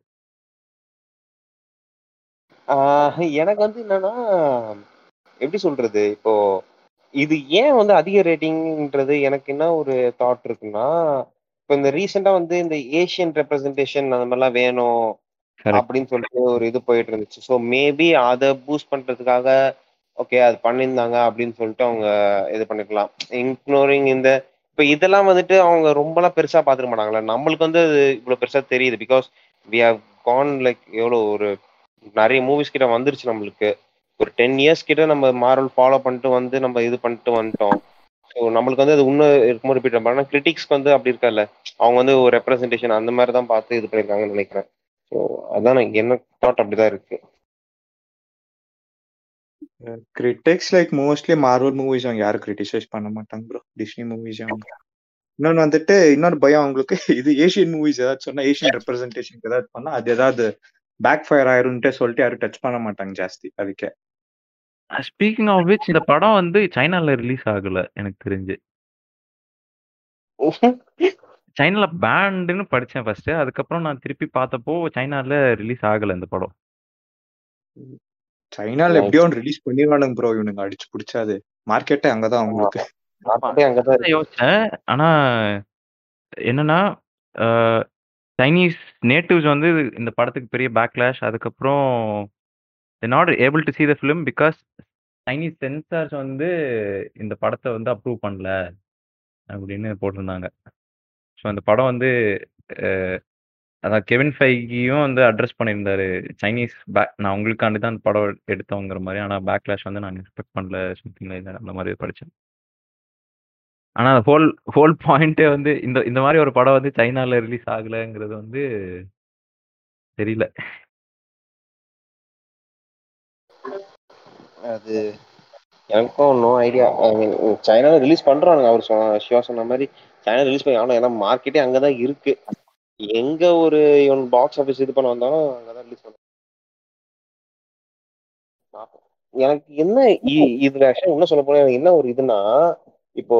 ஆஹ் எனக்கு வந்து என்னன்னா, எப்படி சொல்றது, இப்போ இது ஏன் வந்து அதிக ரேட்டிங்ன்றது எனக்கு என்ன ஒரு தாட் இருக்குன்னா, இப்போ இந்த ரீசெண்டா வந்து இந்த ஏசியன் ரெப்ரசன்டேஷன் அந்த மாதிரிலாம் வேணும் கரெக்ட். அப்படின்னு சொல்லிட்டு ஒரு இது போயிட்டு இருந்துச்சு. ஸோ மேபி அதை பூஸ்ட் பண்றதுக்காக ஓகே அது பண்ணியிருந்தாங்க அப்படின்னு சொல்லிட்டு அவங்க இது பண்ணிக்கலாம். இக்னோரிங் இந்த இப்போ இதெல்லாம் வந்துட்டு அவங்க ரொம்பலாம் பெருசா பார்த்துக்க மாட்டாங்களே. நம்மளுக்கு வந்து அது இவ்வளோ பெருசா தெரியுது. Because we have gone like எவ்வளோ ஒரு நிறைய மூவிஸ் கிட்ட வந்துருச்சு நம்மளுக்கு. ஒரு டென் இயர்ஸ் கிட்ட நம்ம மாரல் ஃபாலோ பண்ணிட்டு வந்து நம்ம இது பண்ணிட்டு வந்துட்டோம். ஸோ நம்மளுக்கு வந்து அது இன்னும் இருக்கும்போது ரிப்பீட் பண்ண. ஆனால் கிரிட்டிக்ஸ்க்கு வந்து அப்படி இருக்கல. அவங்க வந்து ஒரு ரெப்ரஸன்டேஷன் அந்த மாதிரி தான் பார்த்து இது பண்ணியிருக்காங்கன்னு நினைக்கிறேன். ஸோ அதான் எனக்கு என்ன தாட் அப்படிதான் இருக்கு. Critics like mostly Marvel movies அவங்க யாரும் கிரிட்டிசைஸ் பண்ண மாட்டாங்க ப்ரோ. டிஸ்னி மூவிஸ் அவங்க. இன்னொன்று வந்துட்டு இன்னொரு பயம் அவங்களுக்கு, இது ஏஷியன் மூவிஸ் ஏதாச்சும் சொன்னா ஏஷியன் ரெப்ரஸன்டேஷன் ஏதாவது பண்ணா அது ஏதாவது பேக் ஃபயர் ஆயிரும்ட்டு சொல்லிட்டு யாரும் டச் பண்ண மாட்டாங்க ஜாஸ்தி. அதுக்கே ஸ்பீக்கிங் ஆஃப் விச் இந்த படம் வந்து சைனால ரிலீஸ் ஆகல எனக்கு தெரிஞ்சு. சைனால பேண்டுன்னு படிச்சேன் ஃபர்ஸ்ட். அதுக்கப்புறம் நான் திருப்பி பார்த்தப்போ சைனால ரிலீஸ் ஆகல இந்த படம். சைனால எப்படியோ ஒன்று ரிலீஸ் பண்ணிடுவானுங்க ப்ரோ இவனுங்க அடிச்சு பிடிச்சாது. மார்க்கெட்டே அங்கதான் அவங்களுக்கு. அங்கதான் யோசிச்சேன். ஆனா என்னன்னா அஹ், சைனீஸ் நேட்டிவ்ஸ் வந்து இந்த படத்துக்கு பெரிய பேக்லாஷ். அதுக்கப்புறம் not able to see the film because Chinese censors வந்து இந்த படத்தை வந்து அப்ரூவ் பண்ணல அப்படின்னு போட்டிருந்தாங்க. ஸோ அந்த படம் வந்து அஹ், அதான் கெவின் ஃபைகியும் வந்து அட்ரஸ் பண்ணியிருந்தாரு. சைனீஸ் பேக் நான் உங்களுக்காண்டி தான் அந்த படம் எடுத்தோங்கிற மாதிரி. ஆனால் பேக்லாஷ் வந்து நான் எக்ஸ்பெக்ட் பண்ணல சம்திங் லைக் அந்த மாதிரி படித்தேன். ஆனால் அந்த ஹோல் ஹோல் பாயிண்ட்டே வந்து இந்த இந்த மாதிரி ஒரு படம் வந்து சைனால ரிலீஸ் ஆகலைங்கிறது வந்து தெரியல. அது எனக்கும் நோ ஐடியா. ஐ மீன் சைனால ரிலீஸ் பண்றானுங்க. அவர் சொன்ன சிவா சொன்ன மாதிரி சைனா ரிலீஸ் பண்ணி. ஆனால் ஏன்னா மார்க்கெட்டே அங்கதான் இருக்கு. எங்க ஒரு இவன் பாக்ஸ் ஆஃபீஸ் இது பண்ண வந்தாலும் அங்கதான் ரிலீஸ் பண்ண. எனக்கு என்ன இ- இதுல ஆக்சுவலா என்ன சொல்ல போனா எனக்கு என்ன ஒரு இதுனா, இப்போ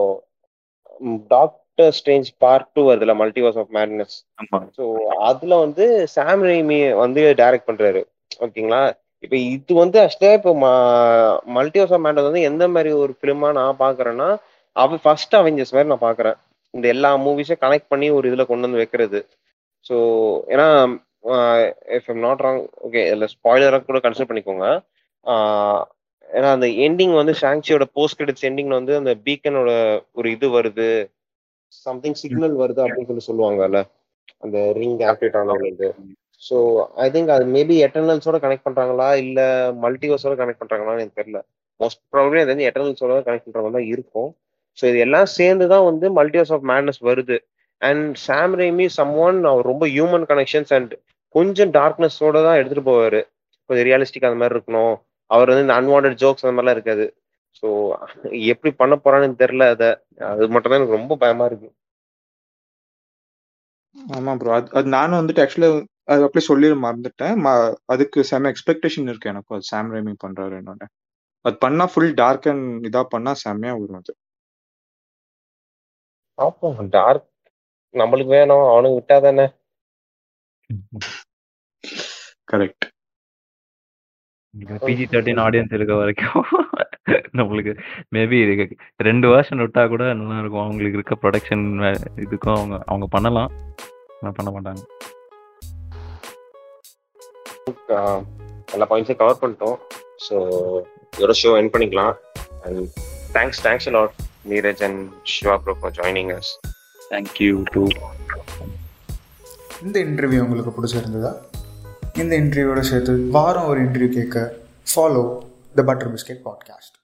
டாக்டர் ஸ்ட்ரேஞ்ச் பார்ட் டூ வருதுல, மல்டிவர்ஸ் ஆஃப் மேட்னஸ். ஆமா. ஸோ அதுல வந்து சாம் ரெய்மி வந்து டைரக்ட் பண்றாரு. ஓகேங்களா. இப்போ இது வந்து ஆக்சுவலா இப்போ மல்டிவர்ஸ் ஆஃப் மேட்னஸ் வந்து எந்த மாதிரி ஒரு ஃபிலிமா நான் பாக்குறேன்னா, அவ ஃபர்ஸ்ட் அவெஞ்சர்ஸ் மாதிரி நான் பாக்குறேன். இந்த எல்லா மூவிஸையும் கனெக்ட் பண்ணி ஒரு இதுல கொண்டு வந்து வைக்கிறது. ஸோ ஏன்னா if I'm not wrong, okay இதில் ஸ்பாய்லராக கூட கன்சிடர் பண்ணிக்கோங்க. ஆஹ் ஏன்னா அந்த எண்டிங் வந்து ஷாங்சியோட போஸ்ட் கிரெடிட்ஸ் எண்டிங்ல வந்து அந்த பீக்கனோட ஒரு இது வருது, சம்திங் சிக்னல் வருது அப்படின்னு சொல்லி சொல்லுவாங்கல்ல, அந்த ரிங் ஆக்டிவேட் ஆனதுலேருந்து. ஸோ ஐ திங்க் அது மேபி எட்டர்னல்ஸோட கனெக்ட் பண்றாங்களா இல்ல மல்டிவர்ஸோட கனெக்ட் பண்றாங்களான்னு எனக்கு தெரியல. மோஸ்ட் ப்ராபப்ளி அது வந்து எட்டர்னல்ஸோட கனெக்ட் பண்ற மாதிரி தான் இருக்கும். ஸோ இது எல்லாம் சேர்ந்து தான் வந்து மல்டிவர்ஸ் ஆஃப் மேட்னஸ் வருது. And Sam Raimi some one, அவர் ரொம்ப ஹியூமன் கனெக்ஷன்ஸ் அண்ட் கொஞ்சம் டார்க்னஸோட தான் எடுத்துட்டு போவாரு. கொஞ்சம் ரியலிஸ்டிக் அந்த மாதிரி இருக்கணும். அவர் வந்து இந்த அன்வான்ட் ஜோக்ஸ் அந்த மாதிரிலாம் இருக்காது. ஸோ எப்படி பண்ண போறான்னு தெரியல. அதை அது மட்டும் தான் எனக்கு ரொம்ப பயமா இருக்கு. ஆமா ப்ரோ. அது அது நானும் வந்துட்டு ஆக்சுவலா அது அப்படியே சொல்லி மறந்துட்டேன். ம- அதுக்கு செம எக்ஸ்பெக்டேஷன் இருக்கு எனக்கு. அது சாம் ரேமி பண்றாரு என்னோட. அது பண்ணா ஃபுல் டார்க் அண்ட் இதா பண்ணா செம்மையா வரும் அது. பார்ப்போம். டார்க் நம்மளுக்கு வேணும், அவனுக்கு விட்டா தானே. கரெக்ட். பிஜி தேர்ட்டின் ஆடியன்ஸ் இருக்க வரைக்கும் நம்மளுக்கு மேபி ரெண்டு வருஷன் விட்டா கூட நல்லா இருக்கும். அவங்களுக்கு இருக்க ப்ரொடக்ஷன் இதுக்கும் அவங்க அவங்க பண்ணலாம், ஆனா பண்ண மாட்டாங்க. ஆஹ் எல்லா பாயிண்ட்ஸையும் கவர் பண்ணிட்டோம். ஸோ இதோட ஷோ என் பண்ணிக்கலாம். And thanks thanks lot Neeraj and Shiva bro for joining us. Thank you too. இந்த இன்டர்வியூ உங்களுக்கு பிடிச்சிருந்ததா? இந்த இன்டர்வியூவோட சேர்த்து வாரம் ஒரு இன்டர்வியூ கேட்க follow the butter biscuit podcast.